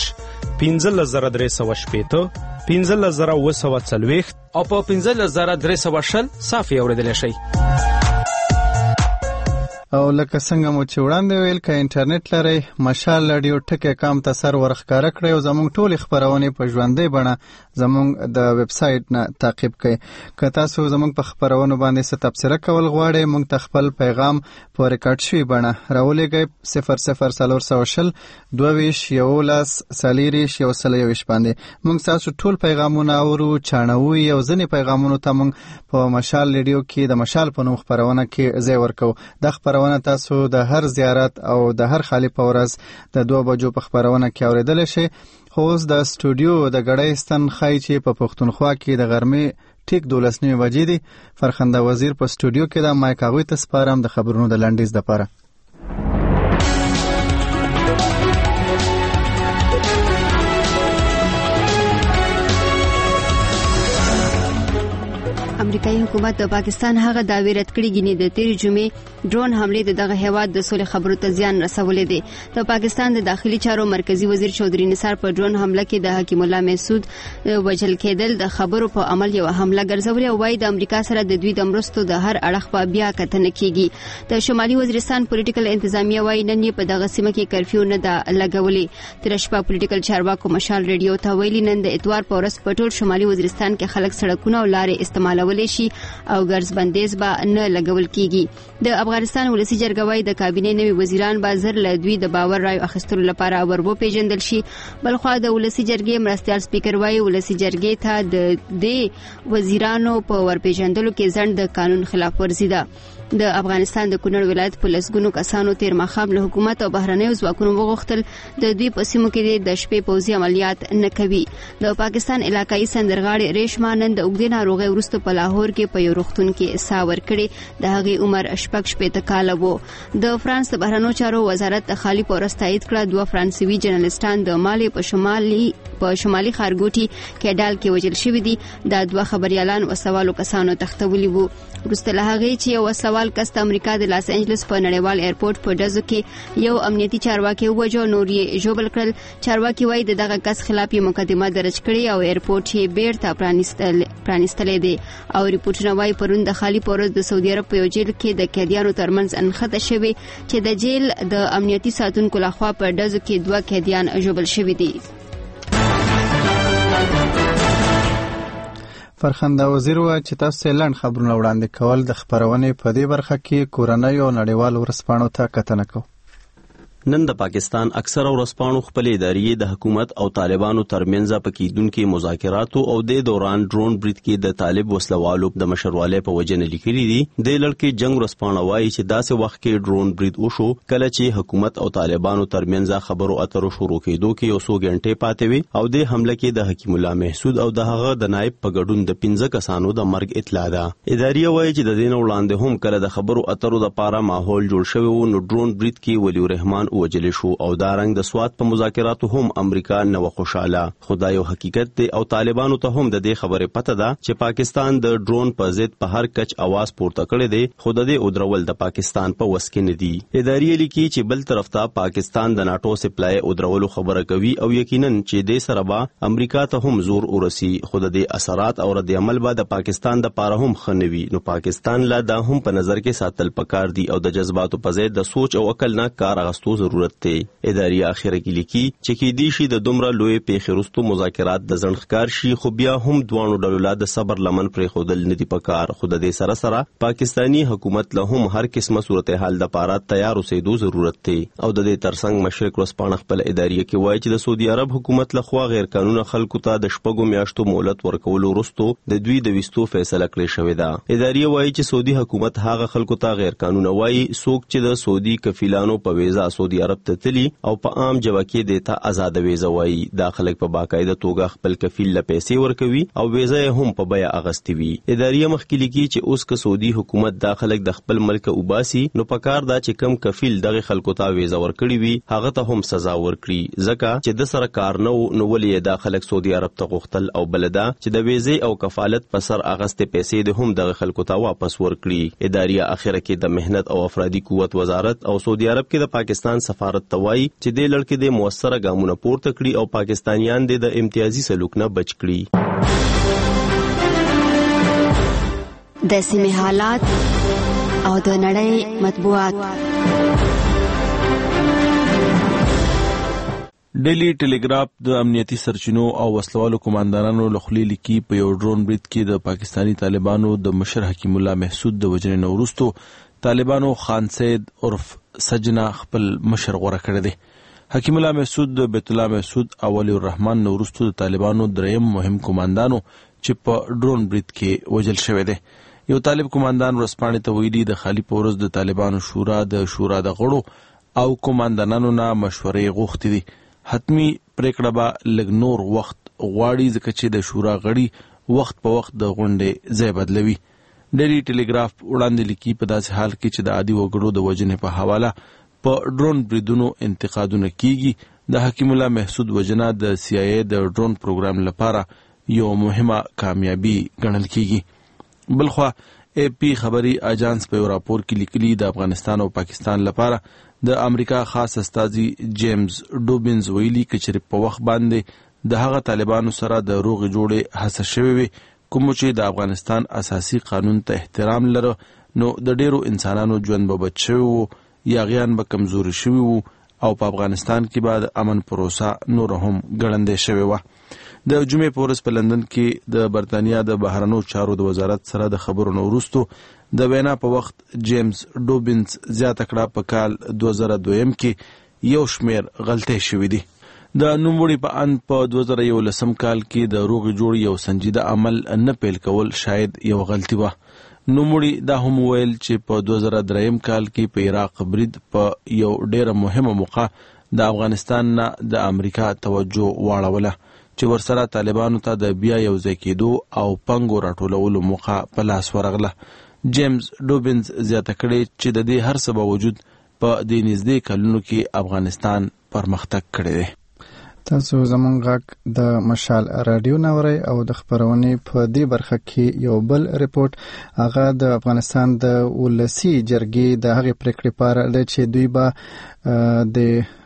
15380 15940 او په 15320 صافي اوریدل شي. او لکه څنګه مو چې وړاندې ویل که انټرنیټ لرئ مشال رادیو ټکی کام ته سر ورښکاره کړئ او زموږ ټولې خپرونې په ژوندۍ بڼه زموږ د ویب سایټ نه تعقیب کړئ. که تاسو زموږ په خپرونو باندې څه تبصره کول غواړئ موږ ته خپل پیغام په ریکارډ شوي بڼه راولېږئ 00420 22 11 40 121 باندې. موږ تاسو ټول پیغامونه اورو چاڼوو او ځینې پیغامونو ته موږ په مشال رادیو کې د مشال په نوم خپرونه کې ځای ورکو. د خپرونه تاسو د هر زیارت او د هر خالی په ورځ د 2 بجو په خپرونه کې اوریدل شي. خو اوس د سټوډیو د غړې ستن خای چې په پښتونخوا کې د غرمې ټیک 12 بجې دي. فرخنده وزیر په سټوډیو کې د مایک هغوی ته سپارم د خبرونو د لنډیز لپاره. امریکایي حکومت د پاکستان هغه دعوی رد کړي غني د تیر جمعې ډرون حمله د دغه هیواد د سولې خبرو ته زیان رسولې دي. د پاکستان د داخلي چارو مرکزی وزیر چودري نثار په ډرون حمله کې د حکیم الله محسود وجل کېدل د خبرو په عمل یو حمله ګرځولې او وايي د امریکا سره د دوی د مرستو د هر اړخ په بیا کتنه کیږي. د شمالي وزیرستان پولیټیکل انتظامیه وايي نن په دغه سیمه کې کرفیو نه ده لګولې. تر شپه پولیټیکل چارواکو مشال رادیو ته ویلي نن د اتوار په ورځ په ټول شمالي وزیرستان کې خلک سړکونه او لارې استعمالولې شي او ګرځ بندیز به نه لګول کیږي. د افغانستان ولسی جرګه وايي د کابینې نوي وزیران به زر له دوی د باور رای اخیستلو لپاره وربو پیژندل شي. بلخو د ولسی جرګې مرستيال سپیکر وايي ولسی جرګې ته د دې وزیرانو په ور پیژندلو کې ځند د قانون خلاف ورزي ده. د افغانستان د کونړ ولایت په لسګونو کسانو تیر مخام له حکومت او بهرنیو ځواکونو وغوښتل د دوی په سیمو کې د شپې پوځي عملیات نه کوي. د پاکستان علاقايي سندرغاړي ریشما نن د اوږدې ناروغۍ وروسته په لاهور کې په یو روغتون کې ساه ورکړې. د هغې عمر 16 کاله و. د فرانس د بهرنیو چارو وزارت د خالي پورس تایید کړه 2 فرانسوي جرنالستان د مالي په شمالي خارګوټي کېډال کې وژل شوي دي. دا 2 خبريالان وسوالو کسانو تختولي وو. وروسته له هغې چې یو وسوال کس د امریکا د لاس انجلس په نړیوال ایرپورټ په ډزو کې یو امنیتي چارواکي ووژو نور یې ژوبل کړل. چارواکي وايي دغه کس خلاف یې مقدمه درج کړې او ایرپورټ یې بیرته پرانیستلې دي. او ریپورټونه وايي پرون د خالي پورز د سعودي عرب په یو جیل کې د قیدیانو ترمنځ انخته شوی چې د جیل د امنیتي ساتونکو لخوا په ډزو کې 2 قیدیان ژوبل شوي دي. فرخنده وزیر و چې تاسو لاند خبرونه وړاندې کول د خبرونې په دې برخه کې کورنۍ او نړیوال ورسپانو ته کتنه کوي. نن د پاکستان اکثره ورسپانو خپل ادارې د حکومت او طالبانو ترمنځ په کېدونکو مذاکراتو او د دوران ډرون برید کې د طالب وسلوالو د مشرواله په وجه نه لیکلي دي. د لړکې جنگ ورسپانو وايي چې داسې وخت کې ډرون برید وشو کله چې حکومت او طالبانو ترمنځ خبرو اترو شروع کېدو کې یو څو غنټې پاتې وي او د حمله کې د حکیم الله محسود او د هغه د نائب په ګډون د 15 کسانو د مرګ اطلاع ده. ادارې وايي چې د دین وړاندې هم کله د خبرو اترو د پاره ماحول جوړ شوی و نو ډرون برید کې ولی الرحمن وجل شو او دارنګ د سواد په مذاکراتو هم امریکا نه خوشاله. خدای او حقیقت دی او طالبانو ته هم د دې خبره پته ده چې پاکستان د ډرون په ضد په هر کچ आवाज پورته کړی دی خو د دې ودرول د پاکستان په وس کې نه دی. ادارې لیکي چې بل طرف ته پاکستان د ناتو سپلای ودرولو خبره کوي او یقینا چې د سره به امریکا ته هم زور ورسي خو د دې اثرات او رد عمل به د پاکستان د پاره هم خنوي. نو پاکستان لا دا هم په نظر کې ساتل پکار دي او د جذباتو په ضد د سوچ او عقل نه کار اغستو ضرورت دی. ادارې اخره کې لیکي چې کې دي شي د دومره لوی پیښرستو مذاکرات د ځنډکار شي خو بیا هم دوانو ډلو لا د صبر لمن پرې خودل نه دی پکار. خو د دې سره پاکستانی حکومت له هم هر قسمه صورتحال د پاره تیار اوسېدو ضرورت دی. او د دې ترڅنګ مشرق ورسپانه خپل ادارې کې وایي چې د سعودي عرب حکومت له خوا غیر قانوني خلکو ته د شپږو میاشتو مهلت ورکولو وروسته د دوی د وستو فیصله کړې شوې ده. ادارې وایي چې سعودي حکومت هغه خلکو ته غیر قانوني وایي څوک چې د سعودي کفیلانو په ویزا سعودي عرب ته تلي او په عام جواکې دیتا آزاد ویزا وایي. دا خلک په باقاعده توګه خپل کفیل له پیسې ورکوي او ویزا هم په بیا اغستې وي. ادارې مخکې لیکي چې اوس که سعودي حکومت دا خلک د خپل ملک وباسي نو پکار دا چې کم کفیل دغه خلکو ته ویزا ورکړي وي هغه ته هم سزا ورکړي ځکه چې د سره کار نو ولې دا خلک سعودي عرب ته غوښتل او بلدا چې د ویزې او کفالت په سر اغستې پیسې د هم دغه خلکو ته واپس ورکړي. ادارې اخره کې د مهنت او افرادي قوت وزارت او سعودي عرب کې د پاکستان سفارت توای چې د لړکې د موثره ګامونه پورته کړي او پاکستانیان د امتیازي سلوک نه بچ کړي. د سیمې حالات او د نړۍ مطبوعات. ډیلی ټیلیګراف د امنیتي سرچینو او وسلوالو کمانډرانو له خولې لیکي په یو ډرون برید کې د پاکستانی طالبانو د مشر حکیم الله محسود د وژنې نه وروسته طالبانو خان سید عرف سجنا خپل مشر غوره کړی دی. حکیم الله محسود د بیت الله محسود او ولی الرحمن نه وروسته د طالبانو دریم مهم کمانډانو چې په ډرون برید کې وژل شوی دی. یو طالب کمانډان ورځپاڼې ته ویلي د خالي پورز د طالبانو شورا د غړو او کمانډانانو نه مشورې غوښتې دي. حتمی پریکړه به لږ نور وخت غواړي ځکه چې د شورا غړي وخت په وخت د غونډې ځای بدلوي. ډیلی ټیلیګراف وړاندې لیکي په داسې حال کې چې د عادي وګړو د وژنې په حواله په ډرون بریدونو انتقادونه کیږي. د حکیم الله محسود وژنه د CIA د ډرون پروګرام لپاره یو مهمه کامیابی ګڼل کیږي. بلخوا AP خبري اجانس په راپور کې لیکلي د افغانستان او پاکستان لپاره د امریکا خاص استازي جیمز ډوبینز ویلي چې په وخت باندې د هغه طالبانو سره د روغ جوړې هڅه شوې وي کوم چې د افغانستان اساسي قانون ته احترام لري نو د ډیرو انسانانو ژوند به بچ شوی وو یا غیان به کمزوري شوی وو او په افغانستان کې بعد امن پروسه نور هم ګړندې شوی و. د جمعې په ورځ په لندن کې د برتانیا د بهرنیو چارو د وزارت سره د خبرونو وروسته د وینا په وخت جیمز ډوبینز زیاته کړه په کال 2002 کې یو شمیر غلطۍ شوې دي. د نوموړي په ان په 2011 کال کې د روغ جوړ یو سنجیده عمل نه پیل کول شاید یو غلطي و. نوموړي دا هم ویل چې په 2003 کال کې په عراق برید په یو ډیره مهمه موقع د افغانستان نه د امریکا توجه واړوله چې ورسره طالبانو ته د بیا یو ځای کېدو او پنګو راټولولو موقع په لاس ورغله. جیمز ډوبینز زیاته کړې چې د دې هر څه باوجود په دې نږدې کلونو کې افغانستان پرمختګ کړی دی. تاسو زمونږ غږ د مشال رادیو نوري او د خبرونې په دې برخه کې یو بل ریپورت هغه د افغانستان د ولسی جرګې د هغې پریکړې لپاره چې دوی به د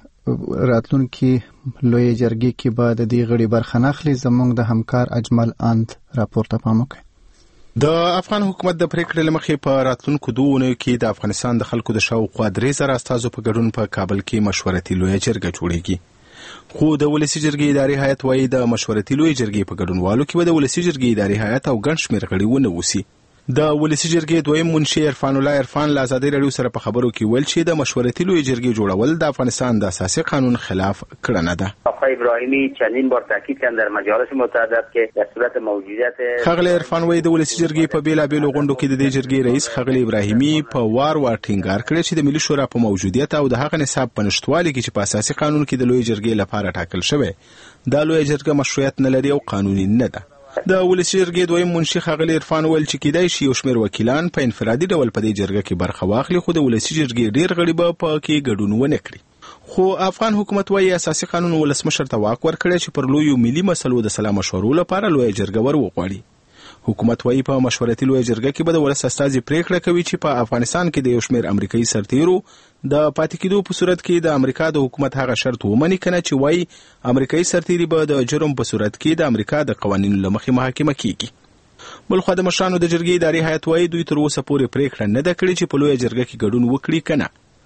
راتلونکي لوی جرګې کې به د دې غړي برخه ناخلي. زمونږ د همکار اجمل اند راپور ته پام وکړي. د افغان حکومت د پریکړې لمخې په راتلونکو 2 اونیو کې د افغانستان د خلکو د شاوخوا 3000 استازو په ګډون په کابل کې مشورتي لوی جرګه جوړیږي. خو د ولسی جرګې اداري هیئت وايي د مشورتي لوی جرګې په ګډونوالو کې د ولسی جرګې اداري هیئت او ګڼ شمېر غړي ونه وسی. د ولسی جرګې دویم منشي عرفان الله عرفان له آزادۍ راډیو سره په خبرو کې ویل چې د مشورتي لوی جرګې جوړول د افغانستان د اساسي قانون خلاف کړنه ده. آقای ابراهیمی چندین بار تاکید کردند در مجالس متعدد که در صورت موجودیت خغلی عرفان وای د ولسی جرګې په بیلابېلو غونډو کې د دې جرګې رئیس خغلی ابراهیمی په وار ټینګار کړی چې د ملي شورا په موجودیت او د هغه نصاب په نشټوالي کې چې په اساسي قانون کې د لوی جرګې لپاره ټاکل شوی دا لوی جرګه مشروعیت نه لري او قانوني نه ده. د ولسی جرګې دویم منشي خغلی عرفان ویل چې کېدای شي یو شمېر وکیلان په انفرادي ډول په دې جرګه کې برخه واخلي خو د ولسی جرګې ډېر غړي به په کې ګډون ونه کړي. خو افغان حکومت وايي اساسي قانون ولسمشر ته واک ورکړي چې پر لوی ملي مسلو د سلا مشورو لپاره لوی جرګه وغواړي. حکومت وايي په مشورتي لوی جرګه کې به د ولس استازي پریکړه کوي چې په افغانستان کې د یو شمېر امریکایي سرتیرو د پاتې کېدو په صورت کې د امریکا د حکومت هغه شرط ومني کنه چې وايي امریکایي سرتیري به د جرم په صورت کې د امریکا د قوانینو له مخې محاکمه کیږي. بلخو د مشرانو د جرګې اداري هیئت وايي دوی تر اوسه پورې پریکړه نه ده کړې چې په لوی جرګه کې ګډون وکړي کنه.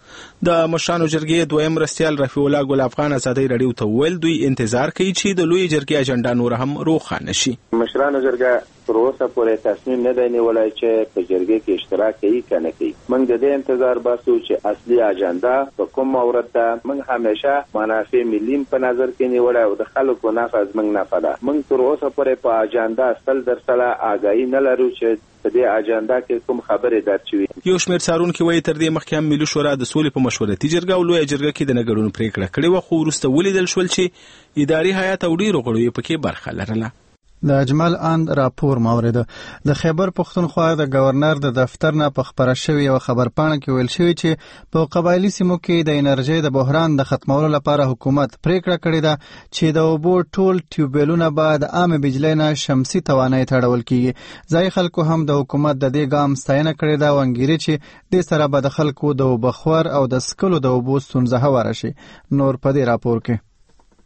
د مشرانو جرګې دویم مرستیال رفیع الله ګل افغان آزادۍ راډیو ته ویل دوی انتظار کوي چې د لوی جرګې اجنډا نور هم روښانه شي. مشرانو جرګه تر اوسه پورې تصمیم نه دی نیولی چې په جرګې کې اشتراک کوي کنه کوي. موږ د دې انتظار باسو چې اصلي اجنډا په کوم مورد ده. موږ همیشه منافع ملي په نظر کې نیولای او د خلکو نفع زموږ نفع ده. موږ تر اوسه پورې په اجنډا 100% آگاهي نه لرو چې په دې اجنډا کې کوم خبرې درچوي. یو شمېر څارونکي وایي تر دې مخکې هم ملي شورا د سولې په مشورتي جرګه او لویه جرګه کې د نه ګډون پریکړه کړې وه خو وروسته ولیدل شول چې اداري هیئت او ډېرو غړو یې پکې برخه لرله. د اجمل اند راپور مورده د خیبر پښتونخوا د گورنر د دفتر نه په خبره شوی او خبرپاڼه کې ویل شوی چې په قبایلی سیمو کې د انرژي د بحران د ختمولو لپاره حکومت پریکړه کړې ده چې د اوبو ټول ټیوبویلونه بعد عام بجلی نه شمسي توانایي تړول کیږي. ځای خلکو هم د حکومت د دې ګام ستاینه کړې ده او انګیري چې د سره به د خلکو د وبخور او د سکلو د اوبو ستونزه هواره شي. نور په دې راپور کې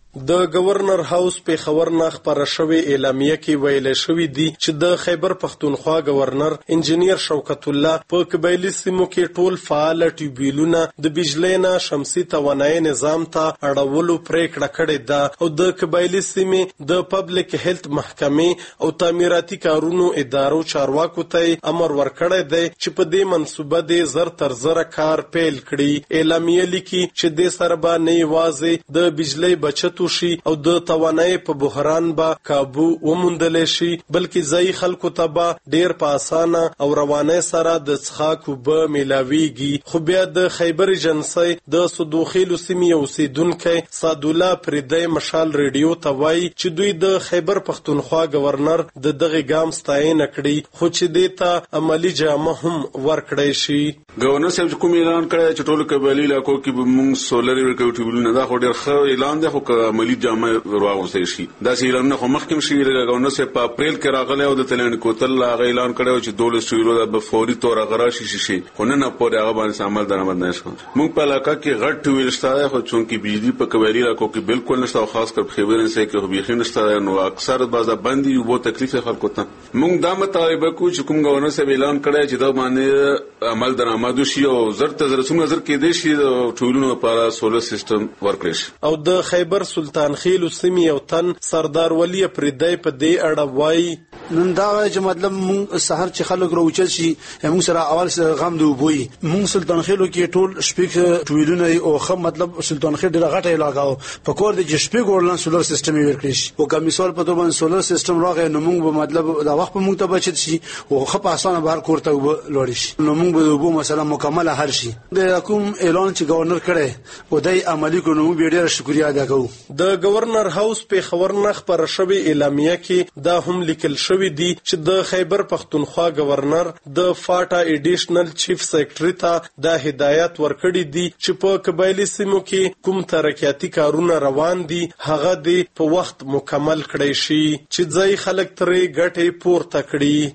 د گورنر هاوس په خبر نه خبره شوې اعلامیه کې ویل شوې دي چې د خیبر پختونخوا گورنر انجنیر شوکت الله په قبایلی سیمو کې ټول فعال ټیوبیلونه د بجلی نه شمسي توانایي نظام ته اړولو پریکړه کړې ده او د قبایلی سیمې د پبلک هیلث محکمې او تعمیراتي کارونو ادارو چارواکو ته امر ورکړی دی چې په دې منصوبه د زر تر زر کار پیل کړي. اعلامیه لیکي چې د سره به نه یوازې د بجلی بچت شي او د توانایي په بحران به کابو وموندل شي بلکې ځای خلکو ته به ډیر په اسانه او روانه سره د څښاک اوبه ملاويږي. خو بیا د خیبر ایجنسی د صدوخیلو سیمې اوسیدونکو سعدالله پردی مشال ریډیو ته وایي چې دوی د خیبر پختونخوا گورنر د دغه ګام ستاینه کړي خو چې دیته عملی جامه هم ورکړی شي. گورنر صاحب کوم اعلان کړی چې ټول قبایلی علاقو کې به موږ سولر ورکوټ ټیبلونه دا خو ډیر ښه اعلان دی خو عملی جامه ورواغوستای شي. دا اعلان خو مخکې شي گورنر صاحب په اپریل کې راغلی او د تلند کوتل هغه اعلان کړی چې 12 شهرو د فوري تور غراشي شي خو نه پورې هغه باندې عمل درآمد نشو. موږ په علاقه کې غټ ټویل شته خو چونکی بجلی په قبایلی علاقو کې بالکل نشته او خاص کر خیبر انسای کې به نشته نو اکثر بازا باندې یو بو تکلیف خلکو ته. موږ دا مطالبه کوو چې کوم گورنر صاحب اعلان کړی چې دا باندې عمل درآمد شي او زر نظر کې دي شي ټولونو لپاره سولر سیستم ورکړي شي. او د خیبر سلطان خیل سیمې یو تن سردار ولی پردی په دې اړه وایي نن دا چې مطلب مونږ سحر چې خلک راوچل شي موږ سره اول سره غم دی وبوي. مونږ سلطان خیلو کې ټول شپږ ټویلونه او خو مطلب سلطان خیل ډیره غټه علاقه په کور د شپږ ورلن سولر سیستم ورکړي شي او کوم مثال په توګه سولر سیستم راغی نو موږ مطلب دا وخت په موږ ته بچت شي او خو په اسانه بهر کوړته لوړ شي نو موږ به وبو مثلا مکمل هر شي. د کوم اعلان چې گورنر کړي او دای عملی کو نو به ډیره شکریا ادا کوو. د گورنر هاوس په خبر نه خبر شوی اعلامیه کې دا هم لیکل شوی دی چې د خیبر پختونخوا گورنر د فاټا ایډیشنل چیف سیکریټری ته د هدایت ورکړي دي چې په قبایلی سیمو کې کوم ترقیاتی کارونه روان دي هغه د په وخت مکمل کړي شي چې ځای خلک ترې ګټه پورته کړي.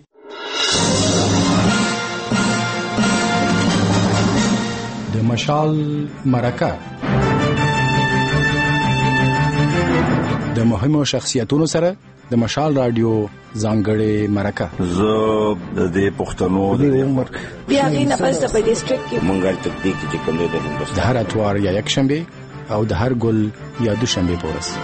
د مشال مرکه د مهمو شخصیتونو سره د مشال رادیو ځانګړې مرکه زه د دې پښتنو د عمر بیا غینه پس په ډیسټریکټ کې مونږه تطبیق چې کوم د هندوستان د هر اتوار یا یک شنبه او د هر ګل یا دوشنبه پورس.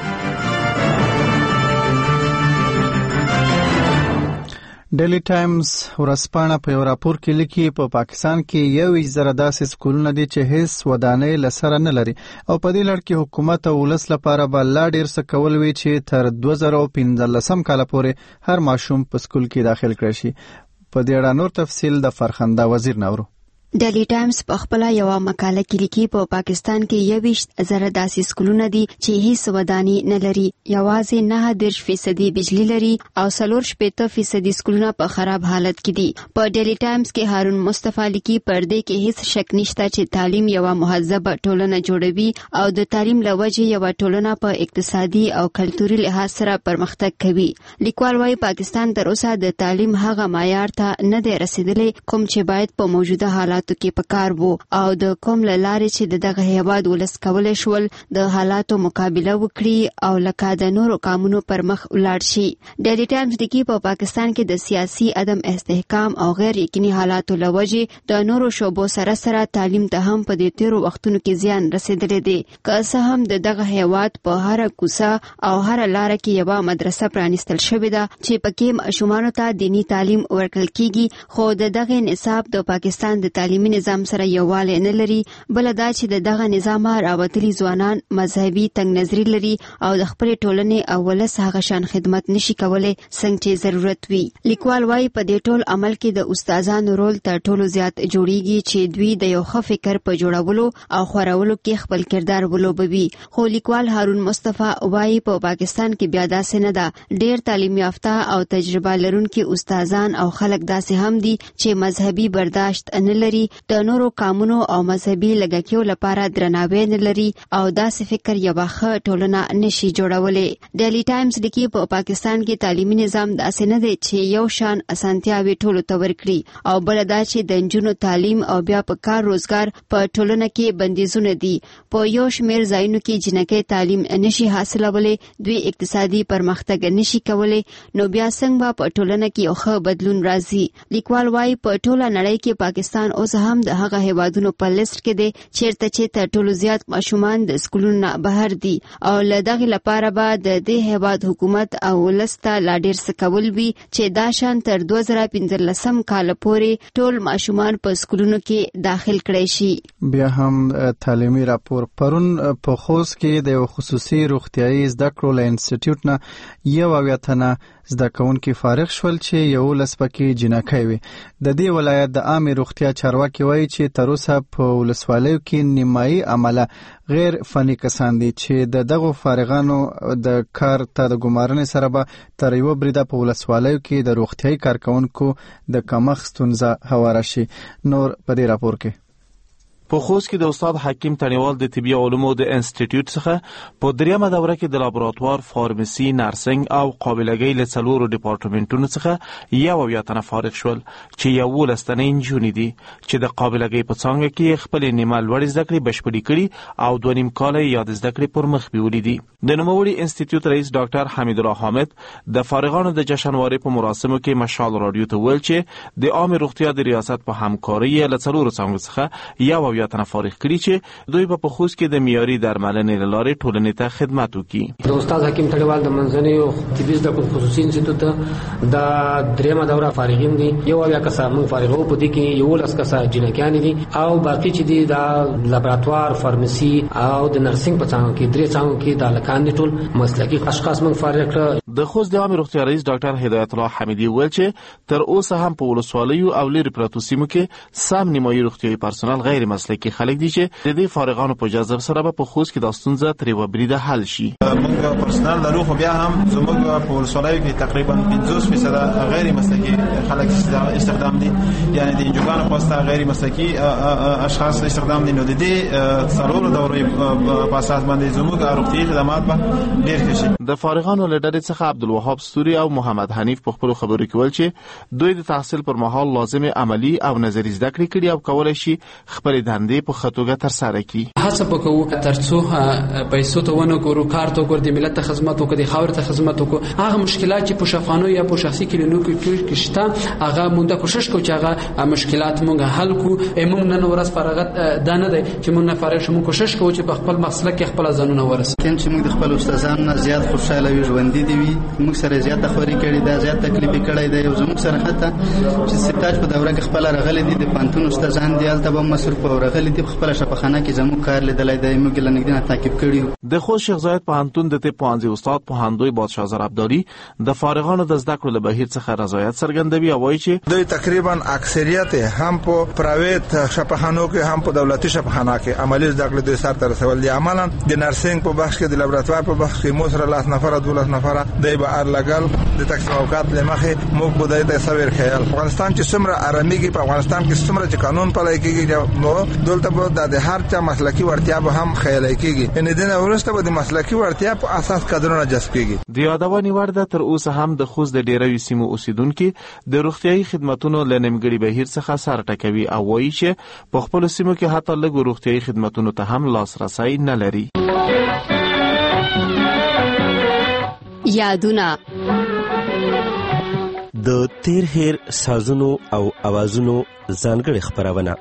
ډیلی ټایمز ورځپاڼه په یو راپور کې لیکي په پاکستان کې 1,000 داسې سکولونه دي چې هیڅ ودانۍ لسره نه لري او په دې لړ کې حکومت او ولس لپاره به لا ډیر څه کول وي چې تر 2015 کال پورې هر ماشوم په سکول کې داخل کړي شي. په دې اړه نور تفصیل د فرخنده وزیر نورو. ډیلی ټایمز په خپل یو مقاله کې لیکي په پاکستان کې 21,000 داسې سکولونه دي چې هیڅ ودانۍ نه لري. یوازې 9% بجلی لري او 4% سکولونه په خراب حالت کې دي. په ډیلی ټایمز کې هارون مصطفی لیکي پر دې کې هیڅ شک نشته چې تعلیم یو مهذب ټولنه جوړوي او د تعلیم لوجه یو ټولنه په اقتصادي او کلتوري لحاظ سره پرمختګ کوي. لیکوال وايي پاکستان تر اوسه د تعلیم هغه معیار ته نه دی رسیدلی کوم چې باید په موجوده حالات کې پکار وو او د کوم لارې چې دغه هیواد ولس کولای شول د حالاتو مقابله وکړي او لکه د نورو قانونو پر مخ ولاړ شي. ډیلی ټایمز لیکي په پاکستان کې د سیاسي عدم استحکام او غیر یقیني حالاتو لوجه د نورو شوبو سره سره تعلیم ته هم په دې تیرو وختونو کې زیان رسیدلی دی. که څه هم دغه هیواد په هر کوڅه او هر لار کې یو مدرسه پرانیستل شوې ده چې پکې ماشومانو ته دینی تعلیم ورکړل کیږي خو دغه نصاب د پاکستان د تعلیمي نظام سره یووالی نه لري بل دا چې دغه نظام راوتلي ځوانان مذهبي تنگ نظری لري او د خپل ټولنې او ولس هغه شان خدمت نشي کولای څنګه چې ضرورت وي. لیکوال وايي په دې ټول عمل کې د استادانو رول تر ټولو زیات جوړیږي چې دوی د یو ښه فکر په جوړولو او خورولو کې خپل کردار ولوبوي. خو لیکوال هارون مصطفی وايي په پاکستان کې بیا داسې نه ده. ډیر تعلیم یافته او تجربه لرونکي استادان او خلک داسې هم دي چې مذهبي برداشت نه لري د نورو قانونو او مذهبي لګکیو لپاره درناوی نه لري او داسې فکر یو ښه ټولنه نشي جوړولای. ډیلی ټایمز لیکي په پاکستان کې تعلیمي نظام داسې نه دی چې یو شان اسانتیاوي ټولو ته ورکړي او بل دا چې د نجونو تعلیم او بیا په کار روزګار په ټولنه کې بندیزونه دي. په یو شمېر ځایونو کې جنکۍ تعلیم نشي حاصلولی، دوی اقتصادي پرمختګ نشي کولی، نو بیا څنګه په ټولنه کې یو ښه بدلون راځي؟ لیکوال وايي په ټوله نړۍ کې پاکستان اوس هم د هغه هیوادونو په لیست کې دی چیرته چې تر ټولو زیات ماشومان د سکولونو نه بهر دي او له دغه لپاره به د دې هیواد حکومت او ولسته لا ډیر څه کول وي چې دا شان تر 2015 کال پورې ټول ماشومان په سکولونو کې داخل کړي شي. بیا هم تعلیمي راپور پرون په خوست کې د یو خصوصي روغتیايي زده کړو له انسټیټیوټ نه یو اویا تنه زده کوونکي فارغ شول چې 11 پکې جنکۍ وي. د دې ولایت د عامه روغتیا چارواکي وایي چې تر اوسه په ولسوالیو کې نیمایي عمله غیر فني کسان دي چې د دغو فارغانو د کار ته د ګمارنې سره به تر یو بریده په ولسوالیو کې د روغتیايي کارکونکو د کمښت ستونزه هواره شي. نور په دې راپور کې په خوست کې د استاد حکیم تنیوال د طبي علومو د انسټیټیوټ څخه په دریمه دوره کې د لابراتوار، فارمسي، نرسنګ او قابلګۍ له څلورو ډپارټمنټونو څخه یو اویا تنه فارغ شول چې 11 تنه نجونې دي چې د قابلګۍ په څانګه کې خپل نیمه لوړې زده کړې بشپړې کړي او 2.5 کاله یاد زده کړې پر مخ بیولې دي. د نوموړي انسټیټیوټ رئیس ډاکټر حمید الله حامد د فارغانو د جشنوارې په مراسمو کې مشال رادیو ته ویل چې د عامه روغتیا د ریاست په همکارۍ له څلورو څانګو څخه یو اویا تنه فارغ کړي چې دوی په خوست کې د معیاري درملنې لارې ټولنې ته خدمت وکړي. د استاد حکیم تړیوال د منځنۍ طبي زده کړو خصوصي انسټیټیوټ د دریمه دوره فارغین دي. یو اویا کسه موږ فارغو په دې کې 11 کسه جنکیان دي او باقي چې دي د لابراتوار، فارمسي او د نرسنګ په څانګو کې درې څانګو کې د لکان دي ټول مسلکي اشخاص موږ فارغ کړ. د خوست د عامه روغتیا رئیس ډاکټر هدایت الله حمیدی ویل چې تر اوسه هم په ولسوالیو او لرې پرتو سیمو کې سم نیمایي روغتیايي پرسونل غیر مسلکي خلک دي چې د دې فارغانو په جذب سره به په خوست کې د ستونزه تر یوه بریده حل شي. موږ پرسونل لرو خو بیا هم زموږ په ولسوالیو کې تقریبا 50% غیر مسلکي خلک استخدام دي، یعنی د انجوګانو په واسطه غیر مسلکي اشخاص استخدام دي. نو د دې څلورو دورې په اساس باندې زموږ روغتیايي خدمات به ډېر ښه شي. د فارغانو له ډلې څخه عبدالوهاب ستوري او محمد حنیف په خپلو خبرو کې ویل چې دوی د تحصیل پر مهال لازم عملی او نظري زده کړې کړي او کولای شي خپل دندې په ښه توګه ترسره کړي. هڅه وکړو ترڅو پیسو ته ونه ګورو، کار ته ګورو، د ملت ته خدمت وکړو، د خاور ته خدمت وکړو. هغه مشکلات چې په شفاهانو یا په شخصي کلینیکو کې شته هغه مونږ کوشش کوو چې هغه مشکلات مونږ حل کړو. مونږ نن ورځ فارغت دانه دی چې مونږ نه فارغ شو، مونږ کوشش کوو چې په خپل مسلک کې خپل ځانونه ورسوو. چې موږ د خپل استادانو زیات خوشاله وي، ژوند دي وي، موږ سره زیات خوري کړي دا زیات تکلیف کړي دی. یو زموږ سره حتی چې سپتاج په دوره کې خپل رغلي دي د پانتون استادان دی البته به مصرف او رغلي دي خپل شفاخانه کې زموږ کار لیدلای دی، موږ لنګدنه تعقیب کړي. د خوست شیخ زاید پوهنتون د طب پوهنځي استاد پوهندوی بادشاه زر عبدالي د فارغانو د زده کړو له بهیر څخه رضایت څرګندوي او وایي چې دوی تقریبا اکثریت هم په پرایویت شفاخانو کې هم په دولتي شفاخانه کې عملی زده کړې د سر تر رسول دي. عملاً د نرسنګ په بخش کې د لابراتوار په بخش کې مو سره 10 نفر 12 نفر د بهر لګل د تقسیم اوقات لمخه موږ بودای ته صبر خیال. افغانستان چې څومره آرامي کې په افغانستان کې څومره چې قانون پلي کېږي نو دلته به د هر چا مسلکی ورتیا به هم خیال کېږي. ان دنه ورسته به د مسلکی ورتیا په اساس کډرونه جذب کېږي. د یادونې وړ ده تر اوسه هم د خوست د ډیروي سیمو اوسیدونکو د روغتيایي خدماتونو لنیمګړي بهیر څخه سر ټکوي او وایي چې په خپل سیمو کې حتی لږ روغتيایي خدماتونو ته هم لاسرسي نه لري. یادونه د تیر هیر سازونو او اوازونو ځانګړي خبرونه.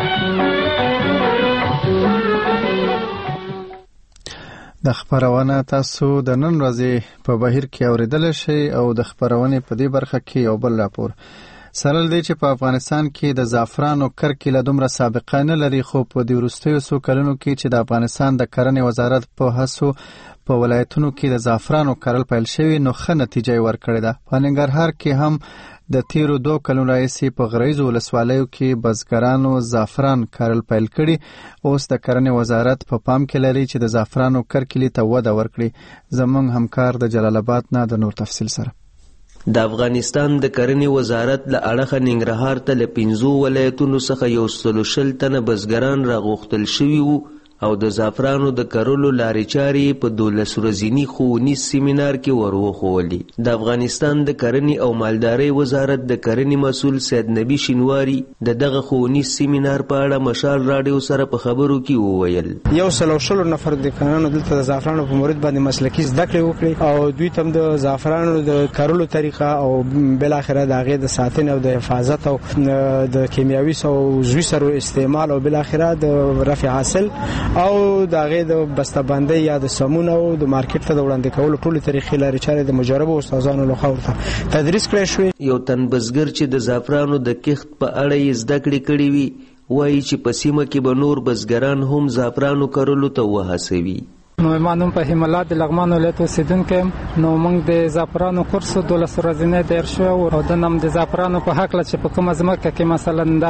د خبرونه تاسو د نن ورځې په بهیر کې اوریدل شي او د خبرونه په دې برخه کې یو بل راپور سره دی چې په افغانستان کې د زعفرانو کرکې له دومره سابقه نه لري، خو په دې وروستیو څو کلونو کې چې د افغانستان د کرنې وزارت په هڅو په ولایتونو کې د زعفرانو کرل پیل شوی نو ښه نتیجه ورکړې ده. په ننګرهار کې هم د تیرو 2 کلونو راهیسې په غریزو ولسوالیو کې بزګرانو زعفران کرل پیل کړي. اوس د کرنې وزارت په پام کې لري چې د زعفرانو کرکیلي ته وده ورکړي. زموږ همکار د جلال آباد نه د نور تفصیل سره د افغانستان د کرنې وزارت له اړخه ننګرهار ته له 15 ولایتونو څخه 130 تنه بزګران راغوښتل شوي وو او د زعفرانو د کرلو لارې چارې په 12 ورځني ښوونیز سیمینار کې وروښولې. د افغانستان د کرنې او مالدارۍ وزارت د کرنې مسؤل سید نبی شینواری د دغه ښوونیز سیمینار په اړه مشال راډیو سره په خبرو کې وویل 130 نفر د کارانو دلته د زعفرانو په مورد باندې مسلکي زده کړې وکړي او دوی تم د زعفرانو د کرلو طریقه او بل اخره د هغې د ساتنې او د حفاظت او د کیمیاوي او عضوي سرو استعمال او بل اخره د رفع حاصل او د هغې د بسته‌بندۍ یا د سمون او د مارکیټ ته د وړاندې کولو ټولې طریقې لارې چارې د مجربو استادانو لخوا ورته تدریس کړی شوې. یو تن بزګر چې د زعفرانو د کښت په اړه یې زده کړې کړې وي وایي چې په سیمه کې به نور بزګران هم زعفرانو کرلو ته وهڅوي. نو ما نوم په هملا د لغمان ولایت اوسیدونکی نو موږ د زعفرانو کورس 12 ورځې تیر شو او د نم د زعفرانو په حق چې په کومه ځمکه کې مثلا دا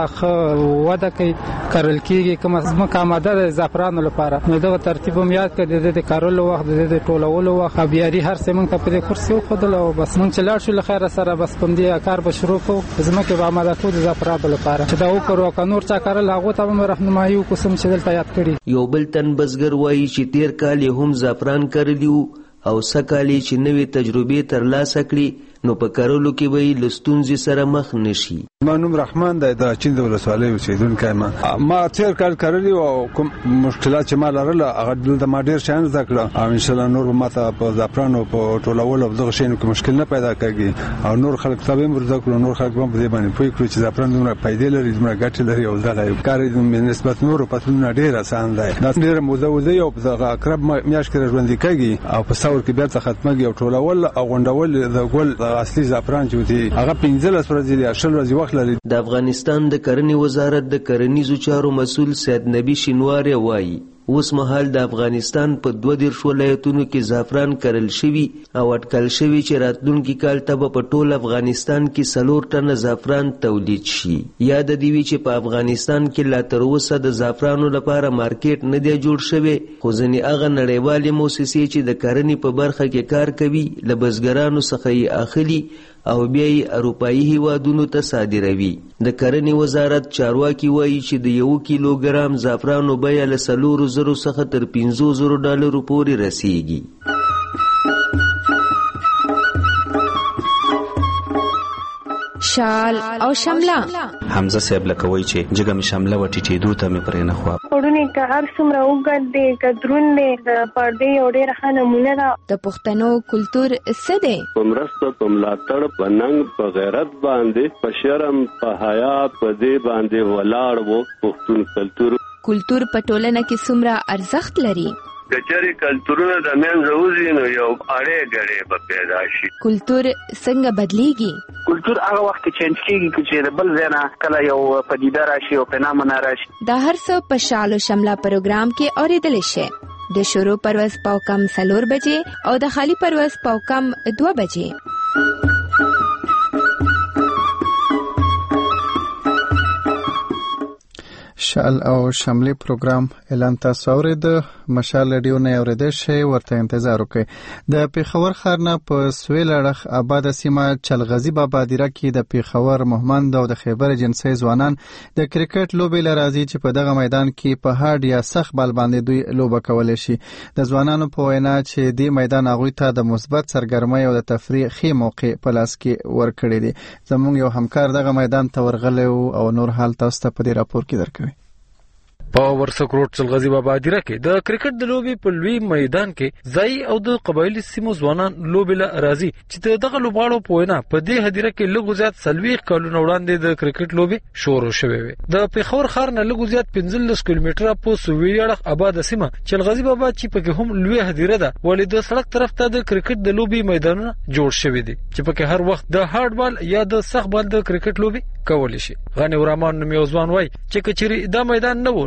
وده کوي کرل کیږي کومه ځمکه آماده د زعفرانو لپاره نو دغه ترتیب هم یاد کړی د کارولو وخت د ټولولو وخت بیاري هر څه موږ ته په کورس یو خدل او بس موږ چې لاړ شو لخر سره بس کوم دی کار به شروع کو ځمکه به آماده کو د زعفرانو لپاره چې دا وکړو قانون چا کارل هغه ته هم راهنمایي وکوسم چې دلته یاد کړی. یو بل تن بزګر وایي چې تیر کال هم زعفران کرلی او سکالی چې نوې تجربې ترلاسه کړي نو په کرلو کې به له ستونزې سره مخ نشي. ما نوم رحمان دی د چین د ولسوالۍ اوسیدونکی ما تیر کال کرلی او کوم مشکلات چې ما لرله هغه دلته ما ډېر شیان زده کړه او انشاءالله نور به ماته په زعفرانو په ټولولو دغه شیانو کې مشکل نه پیدا کېږي او نور خلک ته هم زده کړو نور خلک هم په دې باندې پوه کړو چې زعفران دومره فایدې لري دومره ګټې لري او دغه کار یې نسبت نورو فصلونو ډېر اسان دی. دا ډېره موده وځي او په دغه اقرب میاشت کې ژوندي کېږي او په ثور کې بیا ختمېږي او ټولول او غونډول د ګل اصلي زعفران چې دی هغه 15 ورځې یا 10 ورځې وخت لري. د افغانستان د کرنې وزارت د کرنیزو چارو مسؤل سید نبی شینواری وایي اوس مهال د افغانستان په 12 ولایتونو کې زعفران کرل شوي او اټکل شوي چې راتلونکي کال ته په ټول افغانستان کې 4 ټنه زعفران تولید شي. یاد دی چې په افغانستان کې لا تر اوسه د زعفرانو لپاره مارکیټ نه دی جوړ شوی خو ځینې هغه نړیوالې موسسې چې د کرنې په برخه کې کار کوي له بزګرانو څخه یې اخلي او بیا یې اروپایي هیوادونو ته صادروي. د کرنې وزارت چارواکي وایي چې د 1 کیلوګرام زعفرانو بیه له 4,000 څخه تر $15,000 پورې رسیږي. شال او شمله حمزه صاحب لکوي چې جګه می شمله و ټیټېدو ته می پرې نه خو پړونی که هر څومره وګد دی کدرون دی د پردې او ډېر ښه نمونه ده. د پښتنو کلتور څه دی؟ په مرسته په ملاتړ په ننګ په غیرت باندې په شرم په حیا په دې باندې ولاړ وو پښتون کلتور. کلتور په ټولنه کې څومره ارزښت لري؟ کچري کلتورونه د منځه وځي نو یو اړې ګړې به پیدا شي. کلتور څنګه بدلیږي؟ کلتور هغه وخت کې چینج کیږي چې د بل ځای نه کله یو پدیده راشي او پنامه راشي. دا هر څه په شال او شمله پروګرام کې اوریدل شي. د شروع پرواز پاوکم 4 بجې او د خالی پرواز پاوکم 2 بجې. شال او شملي پروګرام اعلان تاسو اورید مشال رادیو نه اوریدل شي ورته انتظار وکړئ. د پیښور ښار نه په سویل اړخ آباد سیمه چلغزي بابا دیره کې د پیښور مهمند او د خیبر جنسي ځوانان د کرکټ لوبې لرازي چې په دغه میدان کې په هارد یا سخت بال باندې دوی لوبه کولای شي. د ځوانانو په وینا چې د میدان هغوی ته د مثبت سرګرمۍ او د تفریحي موقع په لاس کې ورکړي دي. زموږ یو همکار دغه میدان ته ورغلی او نور حال تاسو ته په دې راپور کې درکوي. په ورسک روډ چلغزي بابا دیره کې د کرکټ د لوبې په لوی میدان کې ځای او د قبایلی سیمو ځوانان لوبې له راځي چې دغه لوبغاړو په وینا په دې هدیره کې لږ زیات 40 کلونه وړاندې د کرکټ لوبې شروع شوې وي. د پیښور ښار نه لږ زیات 15 کیلومتره په سویل اړخ آباد سیمه چلغزي بابا چې پکې هم لوی هدیره ده ولې د سړک طرف ته د کرکټ د لوبې میدانونه جوړ شوي دي چې پکې هر وخت د هارد بال یا د سخت بال د کرکټ لوبې کولی شي. غنی ورمان نوم یو ځوان وای چې کچري دا میدان نه و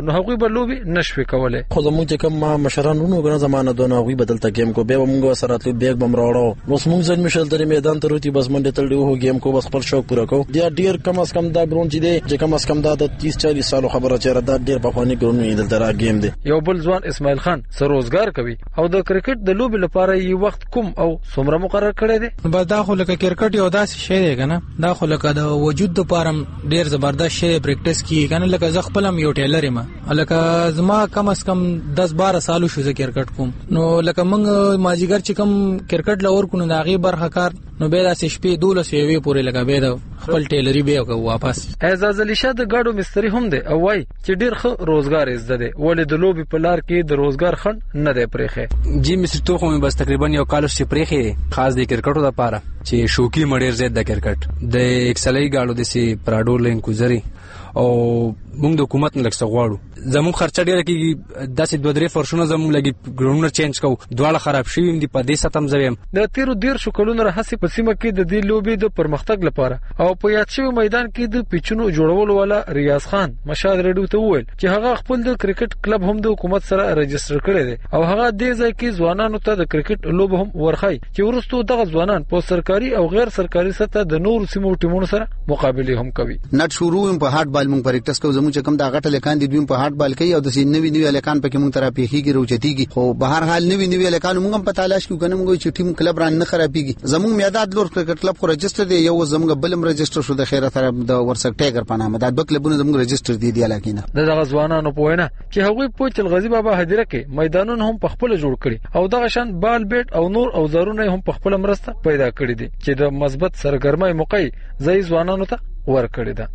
نو هغوی به لوبي نشوي کولای. خو زموږ چې کوم مشرانو غنه زمانه دونه هغوی بدلته گیم کو به موږ سره تل بیگ بم راوړو نو موږ ځل مشل درې میدان ته روتي بس منډه تل دی گیم کو بس خپل شوق پوره کو. دا ډیر کم از کم دا ګرون چې دی چې کم از کم دا 30-40 سالو خبره چیرې دا ډیر په خواني ګرون نه دلته گیم دی. یو بل ځوان اسماعیل خان سروزګار کوي او د کرکټ د لوبي لپاره یو وخت کوم او څومره مقرر کړی دی. بس دا خو لکه کرکټ یو داسې شی دی کنه دا خو لکه د وجود لپاره ډیر زبردست شی پریکټیس کی کنه لکه ز خپلم یو ټیلر ما لکه زما کم از کم 10-12 سالو شو ز کرکټ کوم نو لکه موږ ماجیګر چې کوم کرکټ لور کو نه غي برخه کار نو به دا شپې 12 وی پورې لکه به دا خپل ټیلری به واپس. اعزاز علي شاه د گاډو مستری هم دی او وای چې ډیر ښه روزګار زده دی ولې د لوبي په لار کې د روزګار خند نه دی پرېخه. جی مستر تو خو بس تقریبا یو کال شي پرېخه خاص د کرکټو لپاره چې شوقي مډیر زید د کرکټ د اکسلای گاډو د سي پراډو لین کوزري او موږ د حکومت نه لکه غواړو زموږ خرچه ډیره کیږي داسې 2-3 فرشونه زموږ لګي ګراوندونه چینج کو دواړه خراب شوي دي په دې ستم زویم. د تیرو 13 کلونو راهسي په سیمه کې د دې لوبي د پرمختګ لپاره او په یاد شوی میدان کې د پیچونو جوړولو والا ریاض خان مشاد ریډیو ته وویل چې هغه خپل د کرکټ کلب هم د حکومت سره رجستر کړی دی او هغه دې ځای کې ځوانانو ته د کرکټ لوب هم ورخای چې ورستو دغه ځوانان په سرکاري او غیر سرکاري سطح د نور سیمو ټیمونو سره مقابله هم کوي. نټ شروع په هارد بال مونږ پریکټس کوو زموږ کوم دا غټه لکان دي دوی په هارد بال کوي او د نوی لکان پکې مونږ ترا پیخيږي روچتيږي خو بهر حال نوی لکان مونږ په تلاش کې کنه مونږ چې ټیم کلب ران نه خرابيږي زموږ میاداد لور کرکټ کلب خو رجستر دی یو زموږ بلم رجستر شو د خیره طرف د ورسک ټیګر په نامه دا دوه کلبونه زموږ رجستر دي لکینه دغه ځوانانو په وینا چې هغوی په چلغزي بابا هدیره کې میدانونه هم په خپل جوړ کړي او دغه شان بال بیټ او نور اوزارونه هم په خپل مرسته پیدا کړی دي چې د مثبت سرګرمۍ موقع ځای ځوانانو ته ورکړی ده.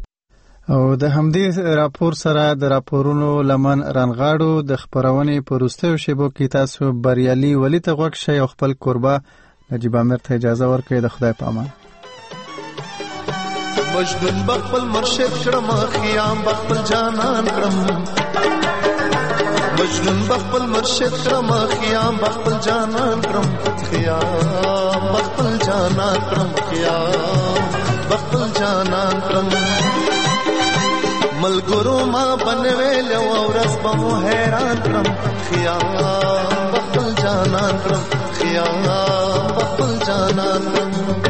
او د همدې راپور سره د راپورونو لمن رنغاړو د خبرونې پروستو شیبو کې تاسو بریالي ولی ته غوښ شي او خپل قربا نجیب امیر ته اجازه ورکړئ د خدای په امان. مجنون بخل مرشد کړم خیام بخل جانان کړم مجنون بخل مرشد کړم خیام بخل جانان کړم خیام بخل جانان کړم خیام بخل جانان کړم ملګرو ما بنویل او ورځ به مو حیران کړم خیام بخل جانان کړم خیام بخل جانان کړم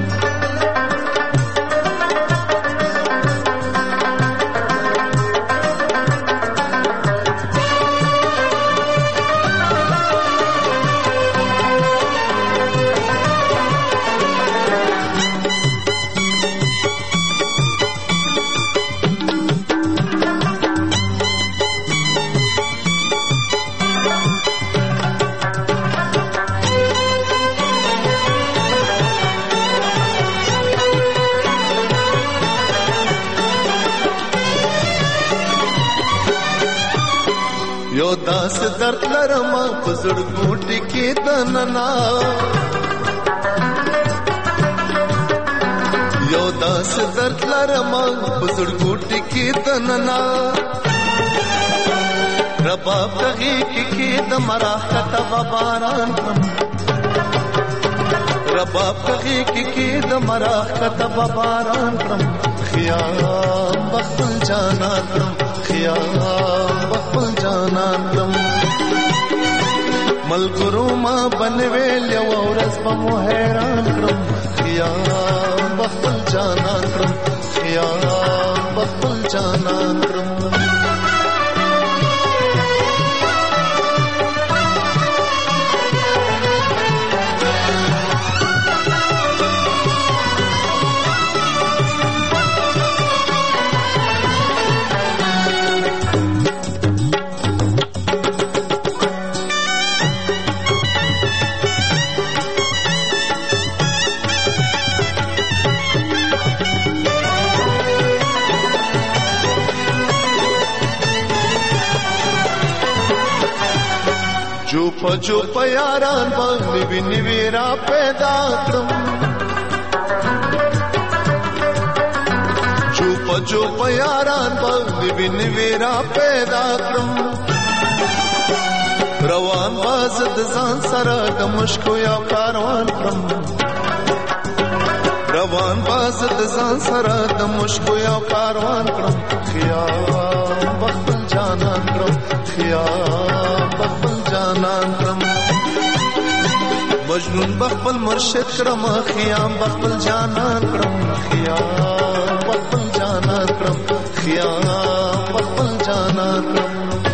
داس درد لرما پزړ ګوټ کې دننا یو داس درد لرما پزړ ګوټ کې دننا رباب دغه کې د مراحت باران رباب دغه کې د مراحت باران خیام بخل جانان خیام بخل جانان ملګرو ما بنویل او ورځ به مو حیران کړم خیام بخل جانان خیام بخل جانان جو پیاران باندې ویني را پیدا کړم جو پیاران باندې ویني را پیدا کړم روان باز د ځان سره د مشکو یا کاروان کړم روان باز د ځان سره د مشکو یا کاروان کړم خیام بخل جانان کړم خیام بخبل جانان کرم مجنون بخبل مرشد کرم خیام بخبل جانان کرم خیام بخبل جانان کرم خیام بخبل جانان کرم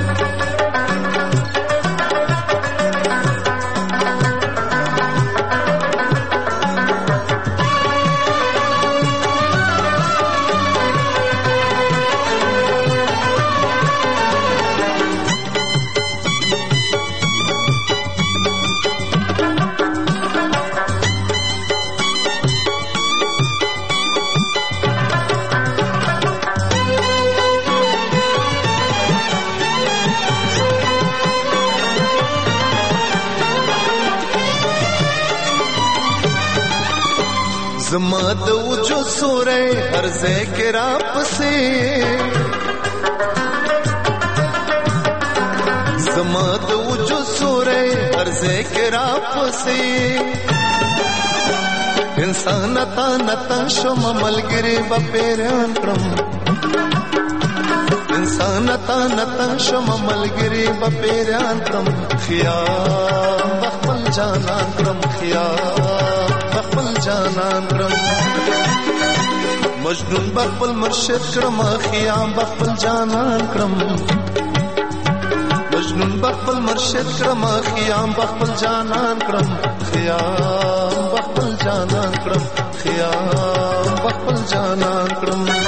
زما د وجود سورې هر ځای کې را پسې زما د وجود سورې هر ځای کې را پسې انسان تا نتا شم ملګری به پیران کړم انسان تا نتا شم ملګری به پیران کړم خیام بخبل جانان کړم خیام بخبل جانان کرم مجنون بخبل مرشد کرم خیام بخبل جانان کرم مجنون بخبل مرشد کرم خیام بخبل جانان کرم خیام بخبل جانان کرم خیام بخبل جانان کرم